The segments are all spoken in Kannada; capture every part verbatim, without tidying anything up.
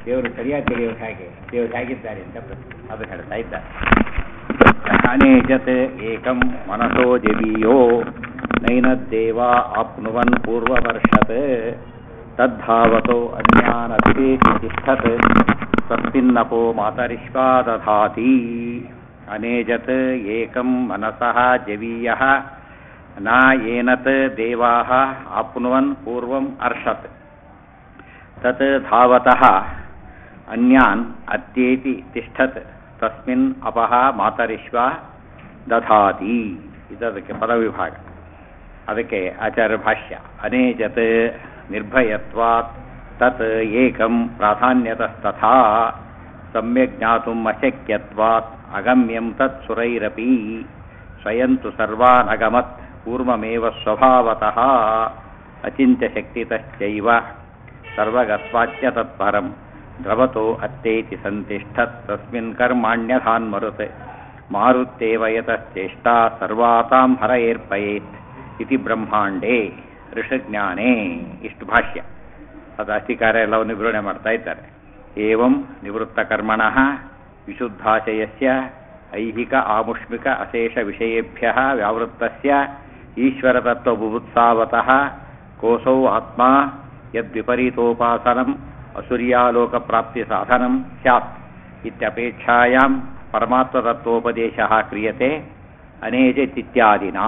ದೇವರು ಸರಿಯಾಗಿ ತಿಳಿಯೋದು ಹೇಗೆ, ದೇವರು ಹೇಗಿದ್ದಾರೆ ಅಂತ ಅದು ಹೇಳ್ತಾ ಇದ್ದಾರೆ. ಅನೇಜತ್ ಏಕಂ ಮನಸೋ ಜವೀಯೋ ನೈನದ್ದೇವ ಆಪ್ನುವನ್ ಪೂರ್ವವರ್ಷತ್ ತದ್ಧಾವತೋ ಅನ್ಯಾನಭಿರೇತಿ ತಿಷ್ಠತ್ ತಸ್ಮಿನ್ನಪೋ ಮಾತರಿಷ್ವಾ ದಧಾತಿ. ಅನೇಜತ್ ಏಕಂ ಮನಸಃ ಜವೀಯಃ ನ ಏನತ್ ದೇವಾಃ ಆಪ್ನುವನ್ ಪೂರ್ವಂ ಅರ್ಷತ್ ತತ್ ಧಾವತಃ ಅನ್ಯಾನ್ ಅತ್ಯೇತಿ ತಿಷ್ಠತ್ ತಸ್ಮಿನ್ ಅಪಃ ಮಾತರಿಷ್ವ ದಧಾತಿ. ಇದಕ್ಕೆ ಪದವಿಭಾಗ. ಅದಕ್ಕೆ ಆಚಾರ್ಯ ಭಾಷ್ಯ. ಅನೇಜತ್ ನಿರ್ಭಯತ್ವಾತ್ ತತ್ ಏಕಂ ಪ್ರಾಧಾನ್ಯತಸ್ತಥಾ ಸಮ್ಯಕ್ ಜ್ಞಾತುಂ ಅಶಕ್ಯತ್ವಾತ್ ಅಗಮ್ಯಂ ತತ್ ಸುರೈರಪಿ ಸ್ವಯಂತು ಸರ್ವಾನ್ ಅಗಮತ್ ಪೂರ್ವಮೇವ ಸ್ವಭಾವತಃ ಅಚಿಂತ್ಯಶಕ್ತಿತಶ್ಚೈವ ಸರ್ವಗತ್ವಾಚ್ಯ ತತ್ಪರಂ ದ್ರವತೋ ಅತ್ತೇತಿ ಸಂತಿಷ್ಠತ್ ತಸ್ಮಿನ್ ಕರ್ಮಾಣ್ಯಧಾನ್ಮರುತ್ ಮಾರುತ್ತೇವ ಯತಶ್ಚೇಷ್ಟಾ ಸರ್ವಾತಾಂ ಹರಯೇರ್ಪಯೇತ್ ಇತಿ ಬ್ರಹ್ಮಾಂಡೇ ಋಷಜ್ಞಾನೇ. ಇಷ್ಟು ಭಾಷ್ಯ. ಅದು ಅಧಿಕಾರ ಎಲ್ಲವನ್ನು ವಿವರಣೆ ಮಾಡ್ತಾ ಇದ್ದಾರೆ. ಏವಂ ನಿವೃತ್ತ ಕರ್ಮಣಃ ವಿಶುದ್ಧಾಶಯಸ್ಯ ಐಹಿಕ ಆಮುಷ್ಮಿಕ ಅಶೇಷ ವಿಷಯೇಭ್ಯಃ ವ್ಯಾವೃತ್ತಸ್ಯ ಈಶ್ವರತತ್ವಬುಭುತ್ಸಾವತಃ ಕೋಸೌ ಆತ್ಮ ಯದ್ವಿಪರೀತೋಪಾಸನಂ ಅಸುರ್ಯಾಲೋಕ ಪ್ರಾಪ್ತಿ ಸಾಧನಂ ಸ್ಯಾತ್ ಇತ್ಯಪೇಕ್ಷಾಯಾಂ ಪರಮಾತ್ಮತತ್ವೋಪದೇಶಃ ಕ್ರಿಯತೆ ಅನೇಜತಿತ್ಯಾದಿನಾ.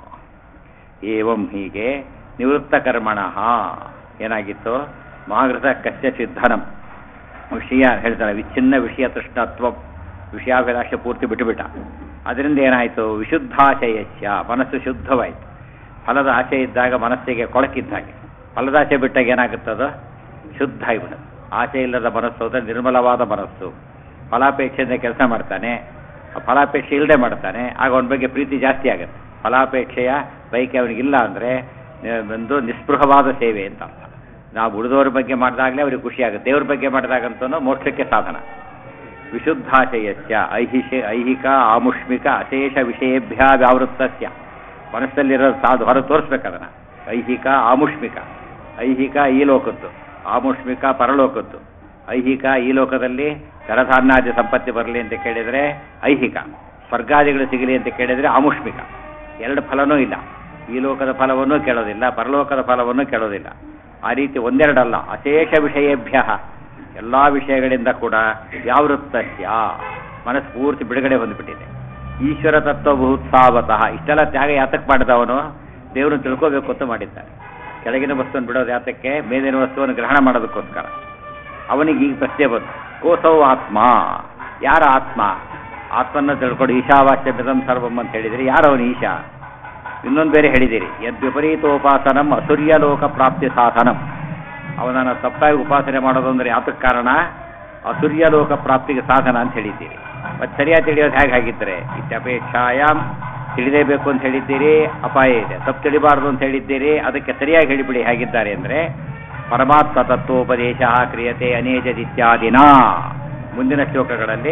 ಏವಂ ಹೀಗೆ ನಿವೃತ್ತ ಕರ್ಮಣಃ ಏನಾಗಿತ್ತು, ಮಾಗೃತ ಕಸ್ಯ ಸಿದ್ಧನಂ ವಿಷಯ ಹೇಳ್ತಾರೆ. ವಿಚ್ಛಿನ್ನ ವಿಷಯ ತೃಷ್ಣತ್ವ, ವಿಷಯಾಭಿಲಾಷೆ ಪೂರ್ತಿ ಬಿಟ್ಟುಬಿಟ್ಟ. ಅದರಿಂದ ಏನಾಯಿತು, ವಿಶುದ್ಧಾಶಯಸ್ಯ ಮನಸ್ಸು ಶುದ್ಧವಾಯಿತು. ಫಲದ ಆಸೆ ಇದ್ದಾಗ ಮನಸ್ಸಿಗೆ ಕೊಳಕಿದ್ದ ಹಾಗೆ, ಫಲದ ಆಸೆ ಬಿಟ್ಟಾಗ ಏನಾಗುತ್ತದೋ ಶುದ್ಧ ಆಗಿಬಿಡುತ್ತೆ. ಆಸೆ ಇಲ್ಲದ ಮನಸ್ಸು ಅಂದರೆ ನಿರ್ಮಲವಾದ ಮನಸ್ಸು. ಫಲಾಪೇಕ್ಷೆಯಿಂದ ಕೆಲಸ ಮಾಡ್ತಾನೆ, ಫಲಾಪೇಕ್ಷೆ ಇಲ್ಲದೆ ಮಾಡ್ತಾನೆ, ಆಗ ಅವನ ಬಗ್ಗೆ ಪ್ರೀತಿ ಜಾಸ್ತಿ ಆಗುತ್ತೆ. ಫಲಾಪೇಕ್ಷೆಯ ಬೈಕೆ ಅವನಿಗಿಲ್ಲ ಅಂದರೆ ಒಂದು ನಿಸ್ಪೃಹವಾದ ಸೇವೆ ಅಂತ ಅರ್ಥ. ನಾವು ಉಳಿದವ್ರ ಬಗ್ಗೆ ಮಾಡಿದಾಗಲೇ ಅವ್ರಿಗೆ ಖುಷಿ ಆಗುತ್ತೆ, ದೇವ್ರ ಬಗ್ಗೆ ಮಾಡಿದಾಗಂತೂ ಮೋಕ್ಷಕ್ಕೆ ಸಾಧನ. ವಿಶುದ್ಧಾಶಯಸ್ಯ ಐಹಿಷ ಐಹಿಕ ಆಮುಷ್ಮಿಕ ಅಶೇಷ ವಿಷಯೇಭ್ಯ ವ್ಯಾವೃತ್ತಸ್ಯ, ಮನಸ್ಸಲ್ಲಿರೋ ಸಾಧು ಹೊರ ತೋರಿಸ್ಬೇಕದನ್ನು. ಐಹಿಕ ಆಮುಷ್ಮಿಕ, ಐಹಿಕ ಈ ಲೋಕದ್ದು, ಆಮುಷ್ಮಿಕ ಪರಲೋಕದ್ದು. ಐಹಿಕ ಈ ಲೋಕದಲ್ಲಿ ಧನಧಾನ್ಯಾದಿ ಸಂಪತ್ತಿ ಬರಲಿ ಅಂತ ಕೇಳಿದರೆ ಐಹಿಕ, ಸ್ವರ್ಗಾದಿಗಳು ಸಿಗಲಿ ಅಂತ ಕೇಳಿದರೆ ಆಮುಷ್ಮಿಕ. ಎರಡು ಫಲನೂ ಇಲ್ಲ. ಈ ಲೋಕದ ಫಲವನ್ನೂ ಕೇಳೋದಿಲ್ಲ, ಪರಲೋಕದ ಫಲವನ್ನೂ ಕೇಳೋದಿಲ್ಲ. ಆ ರೀತಿ ಒಂದೆರಡಲ್ಲ, ಅಶೇಷ ವಿಷಯೇಭ್ಯ ಎಲ್ಲ ವಿಷಯಗಳಿಂದ ಕೂಡ ವ್ಯಾವೃತ್ತಸ್ಯ ಮನಸ್ಸು ಪೂರ್ತಿ ಬಿಡುಗಡೆ ಹೊಂದಿಬಿಟ್ಟಿದೆ. ಈಶ್ವರ ತತ್ವಭೂತ್ಸಾವತಃ ಇಷ್ಟೆಲ್ಲ ತ್ಯಾಗ ಯಾತಕ್ಕೆ ಮಾಡಿದವನು, ದೇವರನ್ನು ತಿಳ್ಕೋಬೇಕು ಅಂತ ಮಾಡಿದ್ದಾನೆ. ಕೆಳಗಿನ ವಸ್ತುವನ್ನು ಬಿಡೋದು ಯಾತಕ್ಕೆ, ಮೇಲಿನ ವಸ್ತುವನ್ನು ಗ್ರಹಣ ಮಾಡೋದಕ್ಕೋಸ್ಕರ. ಅವನಿಗೆ ಈಗ ಪ್ರಶ್ನೆ ಬಂತು, ಕೋಸೌ ಆತ್ಮ, ಯಾರ ಆತ್ಮ? ಆತ್ಮನ್ನು ತಿಳ್ಕೊಂಡು ಈಶಾವಾಸ್ಯ ಮಿದಂ ಸರ್ವಂ ಅಂತ ಹೇಳಿದಿರಿ. ಯಾರವನು ಈಶಾ? ಇನ್ನೊಂದು ಬೇರೆ ಹೇಳಿದಿರಿ, ಯದ್ವಿಪರೀತೋಪಾಸನಂ ಅಸುರ್ಯಲೋಕ ಪ್ರಾಪ್ತಿ ಸಾಧನಂ. ಅವನನ್ನು ತಪ್ಪಾಗಿ ಉಪಾಸನೆ ಮಾಡೋದು ಅಂದರೆ ಯಾತಕ್ಕೆ ಕಾರಣ, ಅಸುರ್ಯಲೋಕ ಪ್ರಾಪ್ತಿಗೆ ಸಾಧನ ಅಂತ ಹೇಳಿದ್ದೀರಿ. ಮತ್ತು ಸರಿಯಾಗಿ ತಿಳಿಯೋದು ಹೇಗೆ ಹಾಗಿದ್ದರೆ, ಇತ್ಯಪೇಕ್ಷಾಯಾಮ್ ತಿಳಿದೇಬೇಕು ಅಂತ ಹೇಳಿದ್ದೀರಿ, ಅಪಾಯ ಇದೆ. ತಪ್ಪು ತಿಳಿಬಾರ್ದು ಅಂತ ಹೇಳಿದ್ದೀರಿ, ಅದಕ್ಕೆ ಸರಿಯಾಗಿ ಹೇಳಿಬಿಡಿ ಹೇಗಿದ್ದಾರೆ ಅಂದರೆ, ಪರಮಾತ್ಮ ತತ್ವೋಪದೇಶ ಕ್ರಿಯತೆ ಅನೇಜದಿತ್ಯಾದಿನ. ಮುಂದಿನ ಶ್ಲೋಕಗಳಲ್ಲಿ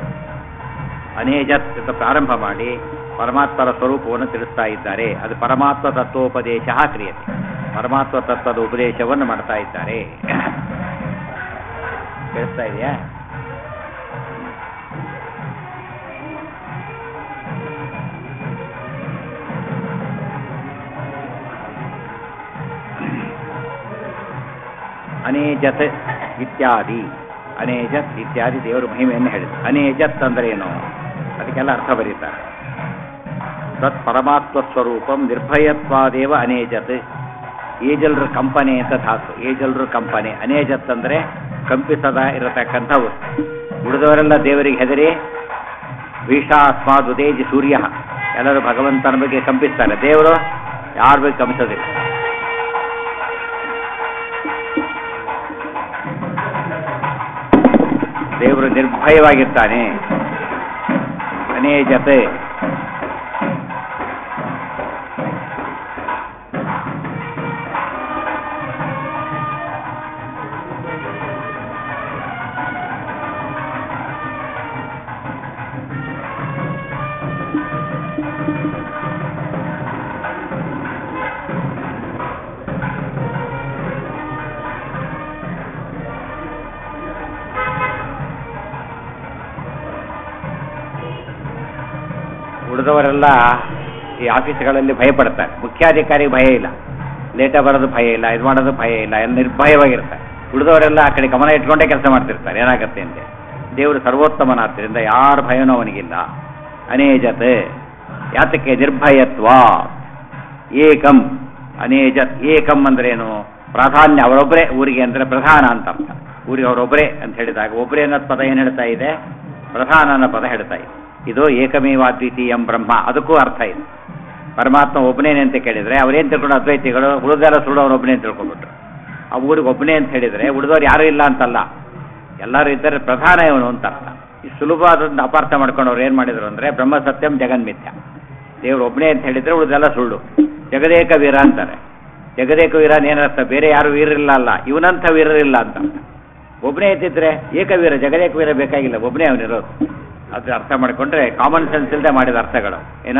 ಅನೇಜತ್ ಅಂತ ಪ್ರಾರಂಭ ಮಾಡಿ ಪರಮಾತ್ಮರ ಸ್ವರೂಪವನ್ನು ತಿಳಿಸ್ತಾ ಇದ್ದಾರೆ. ಅದು ಪರಮಾತ್ಮ ತತ್ವೋಪದೇಶ ಕ್ರಿಯತೆ, ಪರಮಾತ್ಮ ತತ್ವದ ಉಪದೇಶವನ್ನು ಮಾಡ್ತಾ ಇದ್ದಾರೆ. ಕೇಳಿಸ್ತಾ ಇದೆಯಾ? ಅನೇಜತ್ ಇತ್ಯಾದಿ, ಅನೇಜತ್ ಇತ್ಯಾದಿ ದೇವರ ಮಹಿಮೆಯನ್ನು ಹೇಳಿದೆ. ಅನೇಜತ್ ಅಂದ್ರೆ ಏನು, ಅದಕ್ಕೆಲ್ಲ ಅರ್ಥ ಬರೀತಾರೆ. ತತ್ ಪರಮಾತ್ಮ ಸ್ವರೂಪಂ ನಿರ್ಭಯತ್ವಾದೇವ ಅನೇಜತ್. ಏಜಲ್ರ ಕಂಪನೆ ಅಂತ ಧಾತು, ಏಜಲ್ರ ಕಂಪನೆ. ಅನೇಜತ್ ಅಂದರೆ ಕಂಪಿಸದ ಇರತಕ್ಕಂಥ ವಸ್ತು. ಉಳಿದವರೆಲ್ಲ ದೇವರಿಗೆ ಹೆದರಿ ಭೀಷಾ ಅಸ್ಮಾದ್ ಉದೇಜಿ ಸೂರ್ಯ, ಎಲ್ಲರೂ ಭಗವಂತನ ಬಗ್ಗೆ ಕಂಪಿಸ್ತಾರೆ. ದೇವರು ಯಾರ ಬಗ್ಗೆ ಕಂಪಿಸೋದಿಲ್ಲ. ದೇವರು ನಿರ್ಭಯವಾಗಿರ್ತಾನೆ. ಅನೇಜತೆ ಉಳಿದವರೆಲ್ಲ ಈ ಆಫೀಸ್ಗಳಲ್ಲಿ ಭಯ ಪಡ್ತಾರೆ, ಮುಖ್ಯಾಧಿಕಾರಿಗೆ ಭಯ ಇಲ್ಲ, ಲೇಟಾಗಿ ಬರೋದು ಭಯ ಇಲ್ಲ, ಇದು ಮಾಡೋದು ಭಯ ಇಲ್ಲ, ಎಲ್ಲ ನಿರ್ಭಯವಾಗಿರ್ತಾರೆ. ಉಳಿದವರೆಲ್ಲ ಆ ಕಡೆ ಗಮನ ಇಟ್ಕೊಂಡೇ ಕೆಲಸ ಮಾಡ್ತಿರ್ತಾರೆ ಏನಾಗತ್ತೆ ಅಂತೆ. ದೇವರು ಸರ್ವೋತ್ತಮನಾದ್ದರಿಂದ ಯಾರ ಭಯನೂ ಅವನಿಗಿಲ್ಲ. ಅನೇಜತ್ ಯಾತಕ್ಕೆ ನಿರ್ಭಯತ್ವ ಏಕಂ ಅನೇಜತ್ ಏಕಂ ಅಂದ್ರೇನು? ಪ್ರಾಧಾನ್ಯ, ಅವರೊಬ್ಬರೇ ಊರಿಗೆ ಅಂದರೆ ಪ್ರಧಾನ ಅಂತ ಅರ್ಥ. ಊರಿಗೆ ಅವರೊಬ್ಬರೇ ಅಂತ ಹೇಳಿದಾಗ ಒಬ್ಬರೇ ಅನ್ನೋದು ಪದ ಏನು ಹೇಳ್ತಾ ಇದೆ? ಪ್ರಧಾನ ಅನ್ನೋ ಪದ ಹೇಳ್ತಾ ಇದೆ. ಇದು ಏಕಮೇವ ದ್ವಿತೀಯಂ ಬ್ರಹ್ಮ, ಅದಕ್ಕೂ ಅರ್ಥ ಇದೆ. ಪರಮಾತ್ಮ ಒಬ್ಬನೇನೆ ಅಂತ ಕೇಳಿದರೆ ಅವ್ರೇನು ತಿಳ್ಕೊಂಡು ಅದ್ವೈತಿಗಳು ಉಳಿದೆಲ್ಲ ಸುಳ್ಳು ಅವ್ರು ಒಬ್ಬನೇ ಅಂತ ತಿಳ್ಕೊಂಡ್ಬಿಟ್ರು. ಆ ಊರಿಗೆ ಒಬ್ಬನೇ ಅಂತ ಹೇಳಿದರೆ ಉಳಿದವ್ರು ಯಾರೂ ಇಲ್ಲ ಅಂತಲ್ಲ, ಎಲ್ಲರೂ ಇದ್ದರೆ ಪ್ರಧಾನ ಇವನು ಅಂತ ಅರ್ಥ. ಈ ಸುಲಭವಾದದ್ದು ಅಪಾರ್ಥ ಮಾಡ್ಕೊಂಡು ಅವ್ರು ಏನು ಮಾಡಿದ್ರು ಅಂದರೆ ಬ್ರಹ್ಮ ಸತ್ಯಂ ಜಗನ್ಮಿಥ್ಯ, ದೇವರು ಒಬ್ಬನೇ ಅಂತ ಹೇಳಿದರೆ ಉಳಿದೆಲ್ಲ ಸುಳ್ಳು. ಜಗದೇಕ ವೀರ ಅಂತಾರೆ. ಜಗದೇಕ ವೀರ ಏನರ್ಥ? ಬೇರೆ ಯಾರು ವೀರರಿಲ್ಲ ಅಲ್ಲ, ಇವನಂಥ ವೀರರಿಲ್ಲ ಅಂತ. ಒಬ್ಬನೇ ಎತ್ತಿದ್ರೆ ಏಕವೀರ, ಜಗದೇಕ ವೀರ ಬೇಕಾಗಿಲ್ಲ, ಒಬ್ಬನೇ ಅವನಿರೋದು. ಅದು ಅರ್ಥ ಮಾಡಿಕೊಂಡ್ರೆ ಕಾಮನ್ ಸೆನ್ಸ್ ಇಲ್ಲದೆ ಮಾಡಿದ ಅರ್ಥಗಳು ಏನ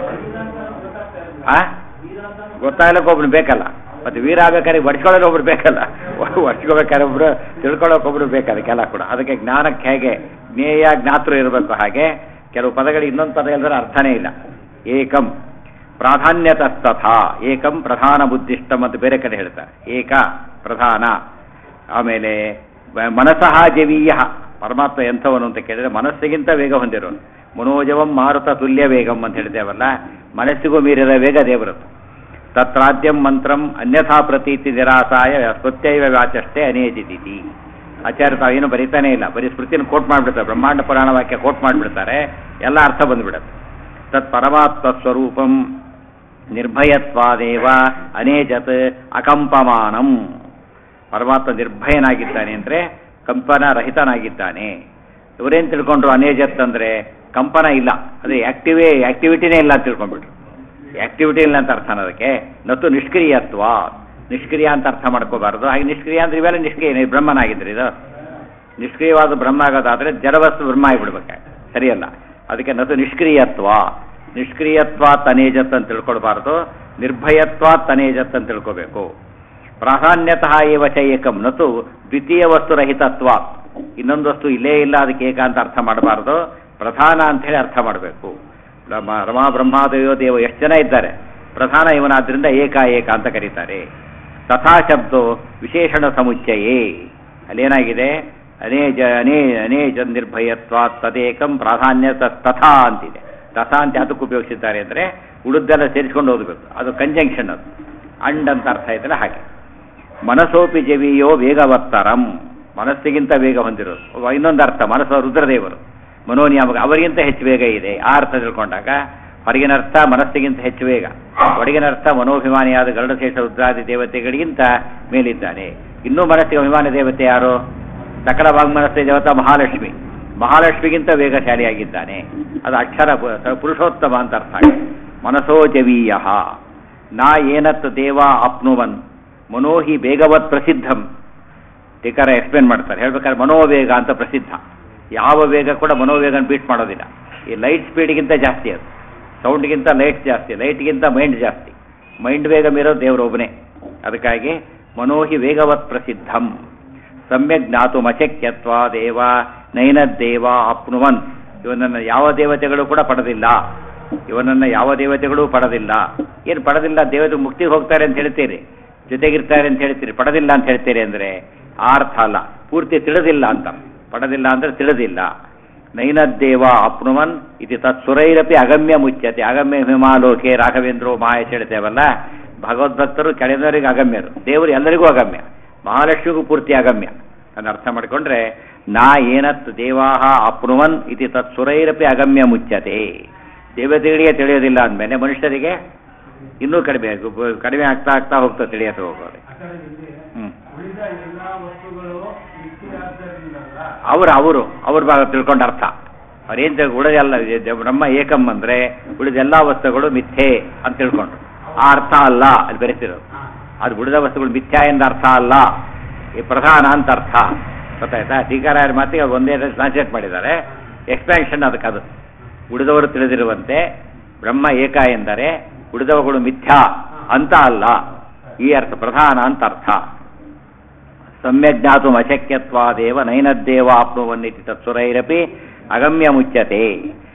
ಆ ಗೊತ್ತಾಗ್ಲಿಕ್ಕೆ ಒಬ್ರು ಬೇಕಲ್ಲ, ಮತ್ತು ವೀರ ಆಗ್ಬೇಕಾದ್ರೆ ವರ್ಷಕೊಳ್ಳೋರು ಒಬ್ರು ಬೇಕಲ್ಲ, ವರ್ಷಕೋಬೇಕಾದ್ರೆ ಒಬ್ರು ತಿಳ್ಕೊಳ್ಳೋಕೆ ಒಬ್ರು ಬೇಕು. ಅದಕ್ಕೆಲ್ಲ ಕೂಡ ಅದಕ್ಕೆ ಜ್ಞಾನಕ್ಕೆ ಹೇಗೆ ಜ್ಞೇಯ ಜ್ಞಾತೃ ಇರಬೇಕು, ಹಾಗೆ ಕೆಲವು ಪದಗಳಿಗೆ ಇನ್ನೊಂದು ಪದ ಇಲ್ಲದ್ರೆ ಅರ್ಥನೇ ಇಲ್ಲ. ಏಕಂ ಪ್ರಾಧಾನ್ಯತಸ್ತಥಾ, ಏಕಂ ಪ್ರಧಾನ ಬುದ್ಧಿಷ್ಟಂ ಅಂತ ಬೇರೆ ಕಡೆ ಹೇಳ್ತಾರೆ. ಏಕ ಪ್ರಧಾನ. ಆಮೇಲೆ ಮನಸಃ ಜವೀಯ, ಪರಮಾತ್ಮ ಎಂಥವನು ಅಂತ ಕೇಳಿದರೆ ಮನಸ್ಸಿಗಿಂತ ವೇಗ ಹೊಂದಿರೋನು. ಮನೋಜವಂ ಮಾರುತ ತುಲ್ಯ ವೇಗಂ ಅಂತ ಹೇಳಿದ್ದೇವಲ್ಲ, ಮನಸ್ಸಿಗೂ ಮೀರಿದ ವೇಗ ದೇವರದ್ದು. ತತ್ರಾದ್ಯಂ ಮಂತ್ರಂ ಅನ್ಯಥಾ ಪ್ರತೀತಿ ನಿರಾಸಾಯ ಸ್ವತ್ಯೈವ ವ್ಯಾಚಷ್ಟೇ ಅನೇಜಿತಿ. ಆಚಾರ್ಯ ತಾವೇನು ಬರೀತಾನೆ ಇಲ್ಲ, ಬರೀ ಸ್ಮೃತಿನ ಕೋಟ್ ಮಾಡಿಬಿಡ್ತಾರೆ, ಬ್ರಹ್ಮಾಂಡ ಪುರಾಣ ವಾಕ್ಯ ಕೋಟ್ ಮಾಡಿಬಿಡ್ತಾರೆ, ಎಲ್ಲ ಅರ್ಥ ಬಂದುಬಿಡುತ್ತೆ. ತತ್ ಪರಮಾತ್ಮ ಸ್ವರೂಪಂ ನಿರ್ಭಯತ್ವಾದೇವ ಅನೇಜತ್ ಅಕಂಪಮಾನಂ. ಪರಮಾತ್ಮ ನಿರ್ಭಯನಾಗಿದ್ದಾನೆ ಅಂದರೆ ಕಂಪನ ರಹಿತನಾಗಿದ್ದಾನೆ. ಇವರೇನು ತಿಳ್ಕೊಂಡ್ರು? ಅನೇಜತ್ ಅಂದರೆ ಕಂಪನ ಇಲ್ಲ, ಅದೇ ಆಕ್ಟಿವೇ ಆಕ್ಟಿವಿಟಿನೇ ಇಲ್ಲ ಅಂತ ತಿಳ್ಕೊಂಡ್ಬಿಟ್ರು. ಆಕ್ಟಿವಿಟಿ ಇಲ್ಲ ಅಂತ ಅರ್ಥ ಅನ್ನೋದಕ್ಕೆ. ನತ್ತು ನಿಷ್ಕ್ರಿಯತ್ವ, ನಿಷ್ಕ್ರಿಯ ಅಂತ ಅರ್ಥ ಮಾಡ್ಕೋಬಾರ್ದು. ಹಾಗೆ ನಿಷ್ಕ್ರಿಯ ಅಂದ್ರೆ ಇವೆಲ್ಲ ನಿಷ್ಕ್ರಿಯ ಬ್ರಹ್ಮನಾಗಿದ್ರಿ, ಇದು ನಿಷ್ಕ್ರಿಯವಾದ ಬ್ರಹ್ಮ ಆಗೋದಾದರೆ ಜಡವಸ್ತು ಬ್ರಹ್ಮ ಆಗಿಬಿಡ್ಬೇಕು, ಸರಿಯಲ್ಲ. ಅದಕ್ಕೆ ನತ್ತು ನಿಷ್ಕ್ರಿಯತ್ವ, ನಿಷ್ಕ್ರಿಯತ್ವ ತನೇಜತ್ ಅಂತ ತಿಳ್ಕೊಳ್ಬಾರ್ದು, ನಿರ್ಭಯತ್ವ ತನೇಜತ್ ಅಂತ ತಿಳ್ಕೋಬೇಕು. ಪ್ರಾಧಾನ್ಯತಃ ಏವ ಚ ಏಕಂ ನತು ದ್ವಿತೀಯ ವಸ್ತು ರಹಿತತ್ವ, ಇನ್ನೊಂದು ವಸ್ತು ಇಲ್ಲೇ ಇಲ್ಲ ಅದಕ್ಕೆ ಏಕ ಅಂತ ಅರ್ಥ ಮಾಡಬಾರ್ದು, ಪ್ರಧಾನ ಅಂತ ಹೇಳಿ ಅರ್ಥ ಮಾಡಬೇಕು. ರಮಾ ಬ್ರಹ್ಮಾದಯೋ ದೇವ ಎಷ್ಟು ಜನ ಇದ್ದಾರೆ, ಪ್ರಧಾನ ಇವನಾದ್ರಿಂದ ಏಕ ಏಕ ಅಂತ ಕರೀತಾರೆ. ತಥಾ ಶಬ್ದೋ ವಿಶೇಷಣ ಸಮುಚ್ಚಯೇ, ಅಲ್ಲೇನಾಗಿದೆ? ಅನೇಜ ಅನೇ ಅನೇಜ ನಿರ್ಭಯತ್ವ ತದೇಕಂ ಪ್ರಾಧಾನ್ಯ ತಥಾ ಅಂತಿದೆ. ತಥಾ ಅಂತ ಅದಕ್ಕೆ ಉಪಯೋಗಿಸಿದ್ದಾರೆ ಅಂದರೆ ಉಳಿದೆಲ್ಲ ಸೇರಿಸ್ಕೊಂಡು ಓದಬೇಕು, ಅದು ಕಂಜಂಕ್ಷನ್, ಅದು ಅಂಡ್ ಅಂತ ಅರ್ಥ ಆಯ್ತಲ್ಲ ಹಾಗೆ. ಮನಸೋಪಿ ಜವೀಯೋ ವೇಗವತ್ತರಂ, ಮನಸ್ಸಿಗಿಂತ ವೇಗ ಹೊಂದಿರೋದು. ಇನ್ನೊಂದು ಅರ್ಥ ಮನಸ್ಸು ರುದ್ರದೇವರು ಮನೋನಿಯಾಮಕ, ಅವರಿಗಿಂತ ಹೆಚ್ಚು ವೇಗ ಇದೆ. ಆ ಅರ್ಥ ತಿಳ್ಕೊಂಡಾಗ ಹೊರಗಿನ ಅರ್ಥ ಮನಸ್ಸಿಗಿಂತ ಹೆಚ್ಚು ವೇಗ, ಒಳಗಿನ ಅರ್ಥ ಮನೋಭಿಮಾನಿಯಾದ ಗರುಡಶೇಷ ರುದ್ರಾದಿ ದೇವತೆಗಳಿಗಿಂತ ಮೇಲಿದ್ದಾನೆ. ಇನ್ನೂ ಮನಸ್ಸಿಗೆ ಅಭಿಮಾನಿ ದೇವತೆ ಯಾರು? ಸಕಲ ವಾಗ್ಮನಸ್ಸೆ ದೇವತಾ ಮಹಾಲಕ್ಷ್ಮಿ, ಮಹಾಲಕ್ಷ್ಮಿಗಿಂತ ವೇಗಶಾಲಿಯಾಗಿದ್ದಾನೆ. ಅದು ಅಕ್ಷರ ಪುರುಷೋತ್ತಮ ಅಂತ ಅರ್ಥ. ಮನಸೋ ಜವೀಯ ನಾ ಏನತ್ ದೇವ ಆಪ್ನುವನ್ ಮನೋಹಿ ವೇಗವತ್ ಪ್ರಸಿದ್ಧಂ. ಟೀಕಾರ ಎಕ್ಸ್ಪ್ಲೇನ್ ಮಾಡ್ತಾರೆ, ಹೇಳ್ಬೇಕಾದ್ರೆ ಮನೋವೇಗ ಅಂತ ಪ್ರಸಿದ್ಧ. ಯಾವ ವೇಗ ಕೂಡ ಮನೋವೇಗನ ಬೀಟ್ ಮಾಡೋದಿಲ್ಲ. ಈ ಲೈಟ್ ಸ್ಪೀಡ್ಗಿಂತ ಜಾಸ್ತಿ, ಅದು ಸೌಂಡ್ಗಿಂತ ಲೈಟ್ ಜಾಸ್ತಿ, ಲೈಟ್ಗಿಂತ ಮೈಂಡ್ ಜಾಸ್ತಿ. ಮೈಂಡ್ ವೇಗ ಮೀರೋದು ದೇವರೊಬ್ಬನೇ. ಅದಕ್ಕಾಗಿ ಮನೋಹಿ ವೇಗವತ್ ಪ್ರಸಿದ್ಧಂ. ಸಮ್ಯಕ್ ಜ್ಞಾತು ಅಶಕ್ಯತ್ವ ದೇವ ನೈನದ್ದೇವ ಆಪ್ನುವನ್. ಇವನನ್ನು ಯಾವ ದೇವತೆಗಳು ಕೂಡ ಪಡೆದಿಲ್ಲ, ಇವನನ್ನು ಯಾವ ದೇವತೆಗಳೂ ಪಡೆದಿಲ್ಲ. ಏನು ಪಡೆದಿಲ್ಲ? ದೇವತೆ ಮುಕ್ತಿಗೆ ಹೋಗ್ತಾರೆ ಅಂತ ಹೇಳ್ತೀರಿ, ಜೊತೆಗಿರ್ತಾರೆ ಅಂತ ಹೇಳ್ತೀರಿ, ಪಡೆದಿಲ್ಲ ಅಂತ ಹೇಳ್ತೀರಿ ಅಂದರೆ ಆ ಅರ್ಥ ಅಲ್ಲ, ಪೂರ್ತಿ ತಿಳಿದಿಲ್ಲ ಅಂತ. ಪಡೆದಿಲ್ಲ ಅಂದರೆ ತಿಳಿದಿಲ್ಲ. ನೈನದ್ದೇವ ಆಪ್ನುವನ್ ಇತಿ ತತ್ಸುರೈರಪಿ ಅಗಮ್ಯ ಮುಚ್ಯತೆ. ಅಗಮ್ಯ ಹಿಮಾಲೋಕೆ ರಾಘವೇಂದ್ರೋ ಮಹೇಶ್ ಹೇಳ್ತೇವಲ್ಲ, ಭಗವದ್ಭಕ್ತರು ಕೆಳದವರಿಗೆ ಅಗಮ್ಯರು, ದೇವರು ಎಲ್ಲರಿಗೂ ಅಗಮ್ಯ, ಮಹಾಲಕ್ಷ್ಮಿಗೂ ಪೂರ್ತಿ ಅಗಮ್ಯ. ಅದನ್ನು ಅರ್ಥ ಮಾಡಿಕೊಂಡ್ರೆ ನಾ ಏನತ್ ದೇವಾಹ ಆಪ್ನುವನ್ ಇತಿ ತತ್ಸುರೈರಪಿ ಅಗಮ್ಯ ಮುಚ್ಯತೆ. ದೇವತೆಗಳಿಗೆ ತಿಳಿಯೋದಿಲ್ಲ ಅಂದಮೇಲೆ ಮನುಷ್ಯರಿಗೆ ಇನ್ನೂ ಕಡಿಮೆ ಕಡಿಮೆ ಆಗ್ತಾ ಆಗ್ತಾ ಹೋಗ್ತಾ ತಿಳಿಯತ್ತೆ ಹೋಗೋದು. ಹ್ಞೂ ಅವರು ಅವರು ಅವ್ರ ಭಾಗ ತಿಳ್ಕೊಂಡು ಅರ್ಥ ಅವ್ರೇನು ಉಳಿದೆಲ್ಲ ಬ್ರಹ್ಮ ಏಕಂ ಅಂದರೆ ಉಳಿದೆಲ್ಲ ವಸ್ತುಗಳು ಮಿಥ್ಯೆ ಅಂತ ತಿಳ್ಕೊಂಡ್ರು. ಆ ಅರ್ಥ ಅಲ್ಲ ಅಲ್ಲಿ ಬೆರೆತಿರೋದು. ಅದು ಉಳಿದ ವಸ್ತುಗಳು ಮಿಥ್ಯಾ ಎಂದ ಅರ್ಥ ಅಲ್ಲ, ಈ ಪ್ರಧಾನ ಅಂತ ಅರ್ಥ. ಗೊತ್ತಾಯ್ತಾ? ಟೀಕಾರಾಯರ ಮಾತಿಗೆ ಒಂದೇ ಟ್ರಾನ್ಸ್ಲೇಟ್ ಮಾಡಿದ್ದಾರೆ, ಎಕ್ಸ್ಪ್ಯಾನ್ಷನ್ ಅದಕ್ಕೆ. ಅದು ಉಳಿದವರು ತಿಳಿದಿರುವಂತೆ ಬ್ರಹ್ಮ ಏಕ ಎಂದರೆ ಉಳಿದವುಗಳು ಮಿಥ್ಯಾ ಅಂತ ಅಲ್ಲ, ಈ ಅರ್ಥ ಪ್ರಧಾನ ಅಂತ ಅರ್ಥ. ಸಮ್ಯಕ್ ಜ್ಞಾತು ಅಶಕ್ಯತ್ವಾದೇವ ನೈನದ್ದೇವ ಆಪ್ನುವನ್ನಿತಿ ತತ್ಸುರೈರಪಿ ಅಗಮ್ಯ ಮುಚ್ಯತೆ.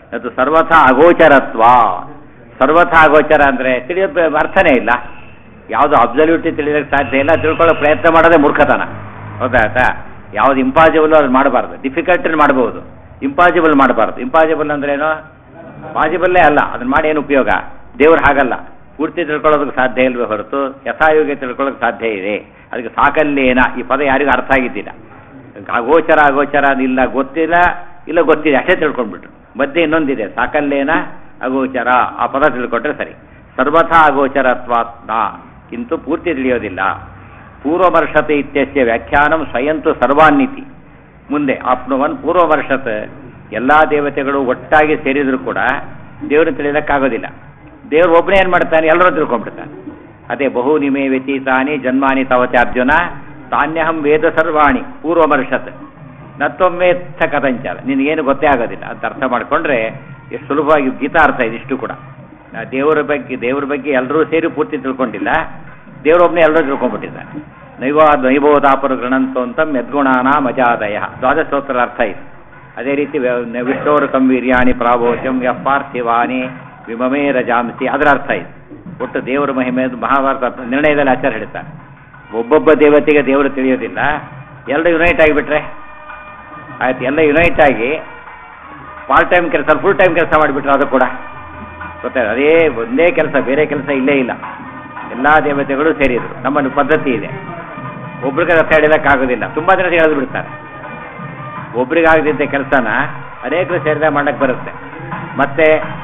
ಅದು ಸರ್ವಥಾ ಅಗೋಚರತ್ವ. ಸರ್ವಥಾ ಅಗೋಚರ ಅಂದರೆ ತಿಳಿಯೋ ಅರ್ಥನೇ ಇಲ್ಲ. ಯಾವುದು ಅಬ್ಸಲ್ಯೂಟ್ಲಿ ತಿಳಿಯೋಕ್ಕೆ ಸಾಧ್ಯ ಇಲ್ಲ, ತಿಳ್ಕೊಳ್ಳೋ ಪ್ರಯತ್ನ ಮಾಡೋದೇ ಮೂರ್ಖತನ. ಹೌದಾಯ್ತಾ? ಯಾವುದು ಇಂಪಾಸಿಬಲ್ ಅದು ಮಾಡಬಾರ್ದು, ಡಿಫಿಕಲ್ಟ್ ಮಾಡ್ಬೋದು, ಇಂಪಾಸಿಬಲ್ ಮಾಡಬಾರ್ದು. ಇಂಪಾಸಿಬಲ್ ಅಂದ್ರೇನು? ಪಾಸಿಬಲ್ಲೇ ಅಲ್ಲ, ಅದನ್ನ ಮಾಡಿ ಏನು ಉಪಯೋಗ? ದೇವ್ರು ಹಾಗಲ್ಲ, ಪೂರ್ತಿ ತಿಳ್ಕೊಳ್ಳೋದಕ್ಕೆ ಸಾಧ್ಯ ಇಲ್ವೇ ಹೊರತು ಯಥಾಯೋಗ್ಯ ತಿಳ್ಕೊಳ್ಳೋಕೆ ಸಾಧ್ಯ ಇದೆ. ಅದಕ್ಕೆ ಸಾಕಲ್ಲೇನ ಈ ಪದ ಯಾರಿಗೂ ಅರ್ಥ ಆಗಿದ್ದಿಲ್ಲ. ಅಗೋಚರ ಅಗೋಚರ ಇಲ್ಲ, ಗೊತ್ತಿಲ್ಲ ಇಲ್ಲ ಗೊತ್ತಿದೆ ಅಷ್ಟೇ ತಿಳ್ಕೊಂಡ್ಬಿಟ್ರು. ಮಧ್ಯೆ ಇನ್ನೊಂದಿದೆ, ಸಾಕಲ್ಲೇನ ಅಗೋಚರ, ಆ ಪದ ತಿಳ್ಕೊಂಡ್ರೆ ಸರಿ. ಸರ್ವಥಾ ಅಗೋಚರತ್ವಾತ್ ನಾ, ಕಿಂತು ಪೂರ್ತಿ ತಿಳಿಯೋದಿಲ್ಲ. ಪೂರ್ವಮರ್ಷತೆ ಇತ್ಯಸ್ಯ ವ್ಯಾಖ್ಯಾನಂ ಸ್ವಯಂತು ಸರ್ವಾನ್ನಿತಿ. ಮುಂದೆ ಆಪ್ನುವನ್ ಪೂರ್ವಮರ್ಷತ್, ಎಲ್ಲ ದೇವತೆಗಳು ಒಟ್ಟಾಗಿ ಸೇರಿದ್ರು ಕೂಡ ದೇವ್ರನ್ನ ತಿಳಿಯೋಕ್ಕಾಗೋದಿಲ್ಲ. ದೇವ್ರು ಒಬ್ಬನೇ ಏನು ಮಾಡ್ತಾನೆ? ಎಲ್ಲರೂ ತಿಳ್ಕೊಂಡ್ಬಿಡ್ತಾನೆ. ಅದೇ ಬಹು ನಿಮೇ ವ್ಯತೀತಾನಿ ಜನ್ಮಾನಿ ತವತೆ ಅರ್ಜುನ ತಾನ್ಯಹಂ ವೇದ ಸರ್ವಾಣಿ ಪೂರ್ವಮರ್ಷತ್ ನತ್ತೊಮ್ಮೆತ್ತ ಕಥಂಚಾಲ. ನಿನಗೇನು ಗೊತ್ತೇ ಆಗೋದಿಲ್ಲ ಅಂತ ಅರ್ಥ ಮಾಡಿಕೊಂಡ್ರೆ ಎಷ್ಟು ಸುಲಭವಾಗಿ ಗೀತಾ ಅರ್ಥ ಇದೆ. ಇಷ್ಟು ಕೂಡ ದೇವರ ಬಗ್ಗೆ ದೇವ್ರ ಬಗ್ಗೆ ಎಲ್ಲರೂ ಸೇರಿ ಪೂರ್ತಿ ತಿಳ್ಕೊಂಡಿಲ್ಲ, ದೇವರೊಬ್ಬನೇ ಎಲ್ಲರೂ ತಿಳ್ಕೊಂಡ್ಬಿಟ್ಟಿದ್ದಾನೆ. ನೈವ ನೈಬೋಧಾಪರು ಗೃಣಂತು ಅಂತ ಯದ್ಗುಣಾನ ಮಜಾದಯ ದ್ವಾದಶೋತ್ತರ ಅರ್ಥ ಇದೆ. ಅದೇ ರೀತಿ ವಿಷ್ಣೋರು ಕಂವೀರ್ಯಾಣಿ ಪ್ರಾಭೋಚಂ ಯಃ ಪಾರ್ಥಿವಾನಿ ವಿಮಮೇ ರಜಾಂಸಿ ಅದರ ಅರ್ಥ ಇದೆ. ಒಟ್ಟು ದೇವರ ಮಹಿಮೆ ಮಹಾಭಾರತ ನಿರ್ಣಯದಲ್ಲಿ ಆಚಾರ ಹೇಳ್ತಾರೆ. ಒಬ್ಬೊಬ್ಬ ದೇವತೆಗೆ ದೇವರು ತಿಳಿಯೋದಿಲ್ಲ, ಎಲ್ಲರೂ ಯುನೈಟ್ ಆಗಿಬಿಟ್ರೆ ಆಯ್ತು. ಎಲ್ಲ ಯುನೈಟ್ ಆಗಿ ಪಾರ್ಟ್ ಟೈಮ್ ಕೆಲಸ ಫುಲ್ ಟೈಮ್ ಕೆಲಸ ಮಾಡಿಬಿಟ್ರೆ ಅದು ಕೂಡ ಗೊತ್ತಾಗ ಅದೇ ಒಂದೇ ಕೆಲಸ, ಬೇರೆ ಕೆಲಸ ಇಲ್ಲೇ ಇಲ್ಲ. ಎಲ್ಲ ದೇವತೆಗಳು ಸೇರಿದ್ರು. ನಮ್ಮನ್ನು ಪದ್ಧತಿ ಇದೆ, ಒಬ್ರಿಗೆ ರಥ ಹಿಡಿಯೋಕ್ಕಾಗೋದಿಲ್ಲ, ತುಂಬ ಜನ ಎಳೆದು ಬಿಡ್ತಾರೆ. ಒಬ್ರಿಗಾಗದಿದ್ದ ಕೆಲಸನ ಅನೇಕರು ಸೇರಿದಾಗ ಮಾಡಕ್ಕೆ ಬರುತ್ತೆ. ಮತ್ತೆ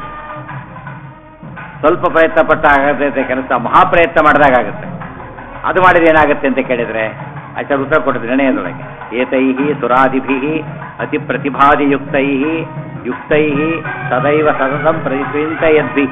ಸ್ವಲ್ಪ ಪ್ರಯತ್ನ ಪಟ್ಟ ಆಗದಿದ್ದ ಕೆಲಸ ಮಹಾಪ್ರಯತ್ನ ಮಾಡಿದಾಗ ಆಗುತ್ತೆ. ಅದು ಮಾಡಿದ್ರೆ ಏನಾಗುತ್ತೆ ಅಂತ ಕೇಳಿದರೆ ಆಚಾರ್ಯ ಉತ್ತರ ಕೊಟ್ಟಿದ್ದು ನಿರ್ಣಯದೊಳಗೆ. ಏತೈಹಿ ಸುರಾದಿಭಿ ಅತಿ ಪ್ರತಿಭಾದಿಯುಕ್ತೈ ಯುಕ್ತೈ ಸದೈವ ಸತತಂ ಪ್ರತಿಚಿಂತಯದ್ಭಿ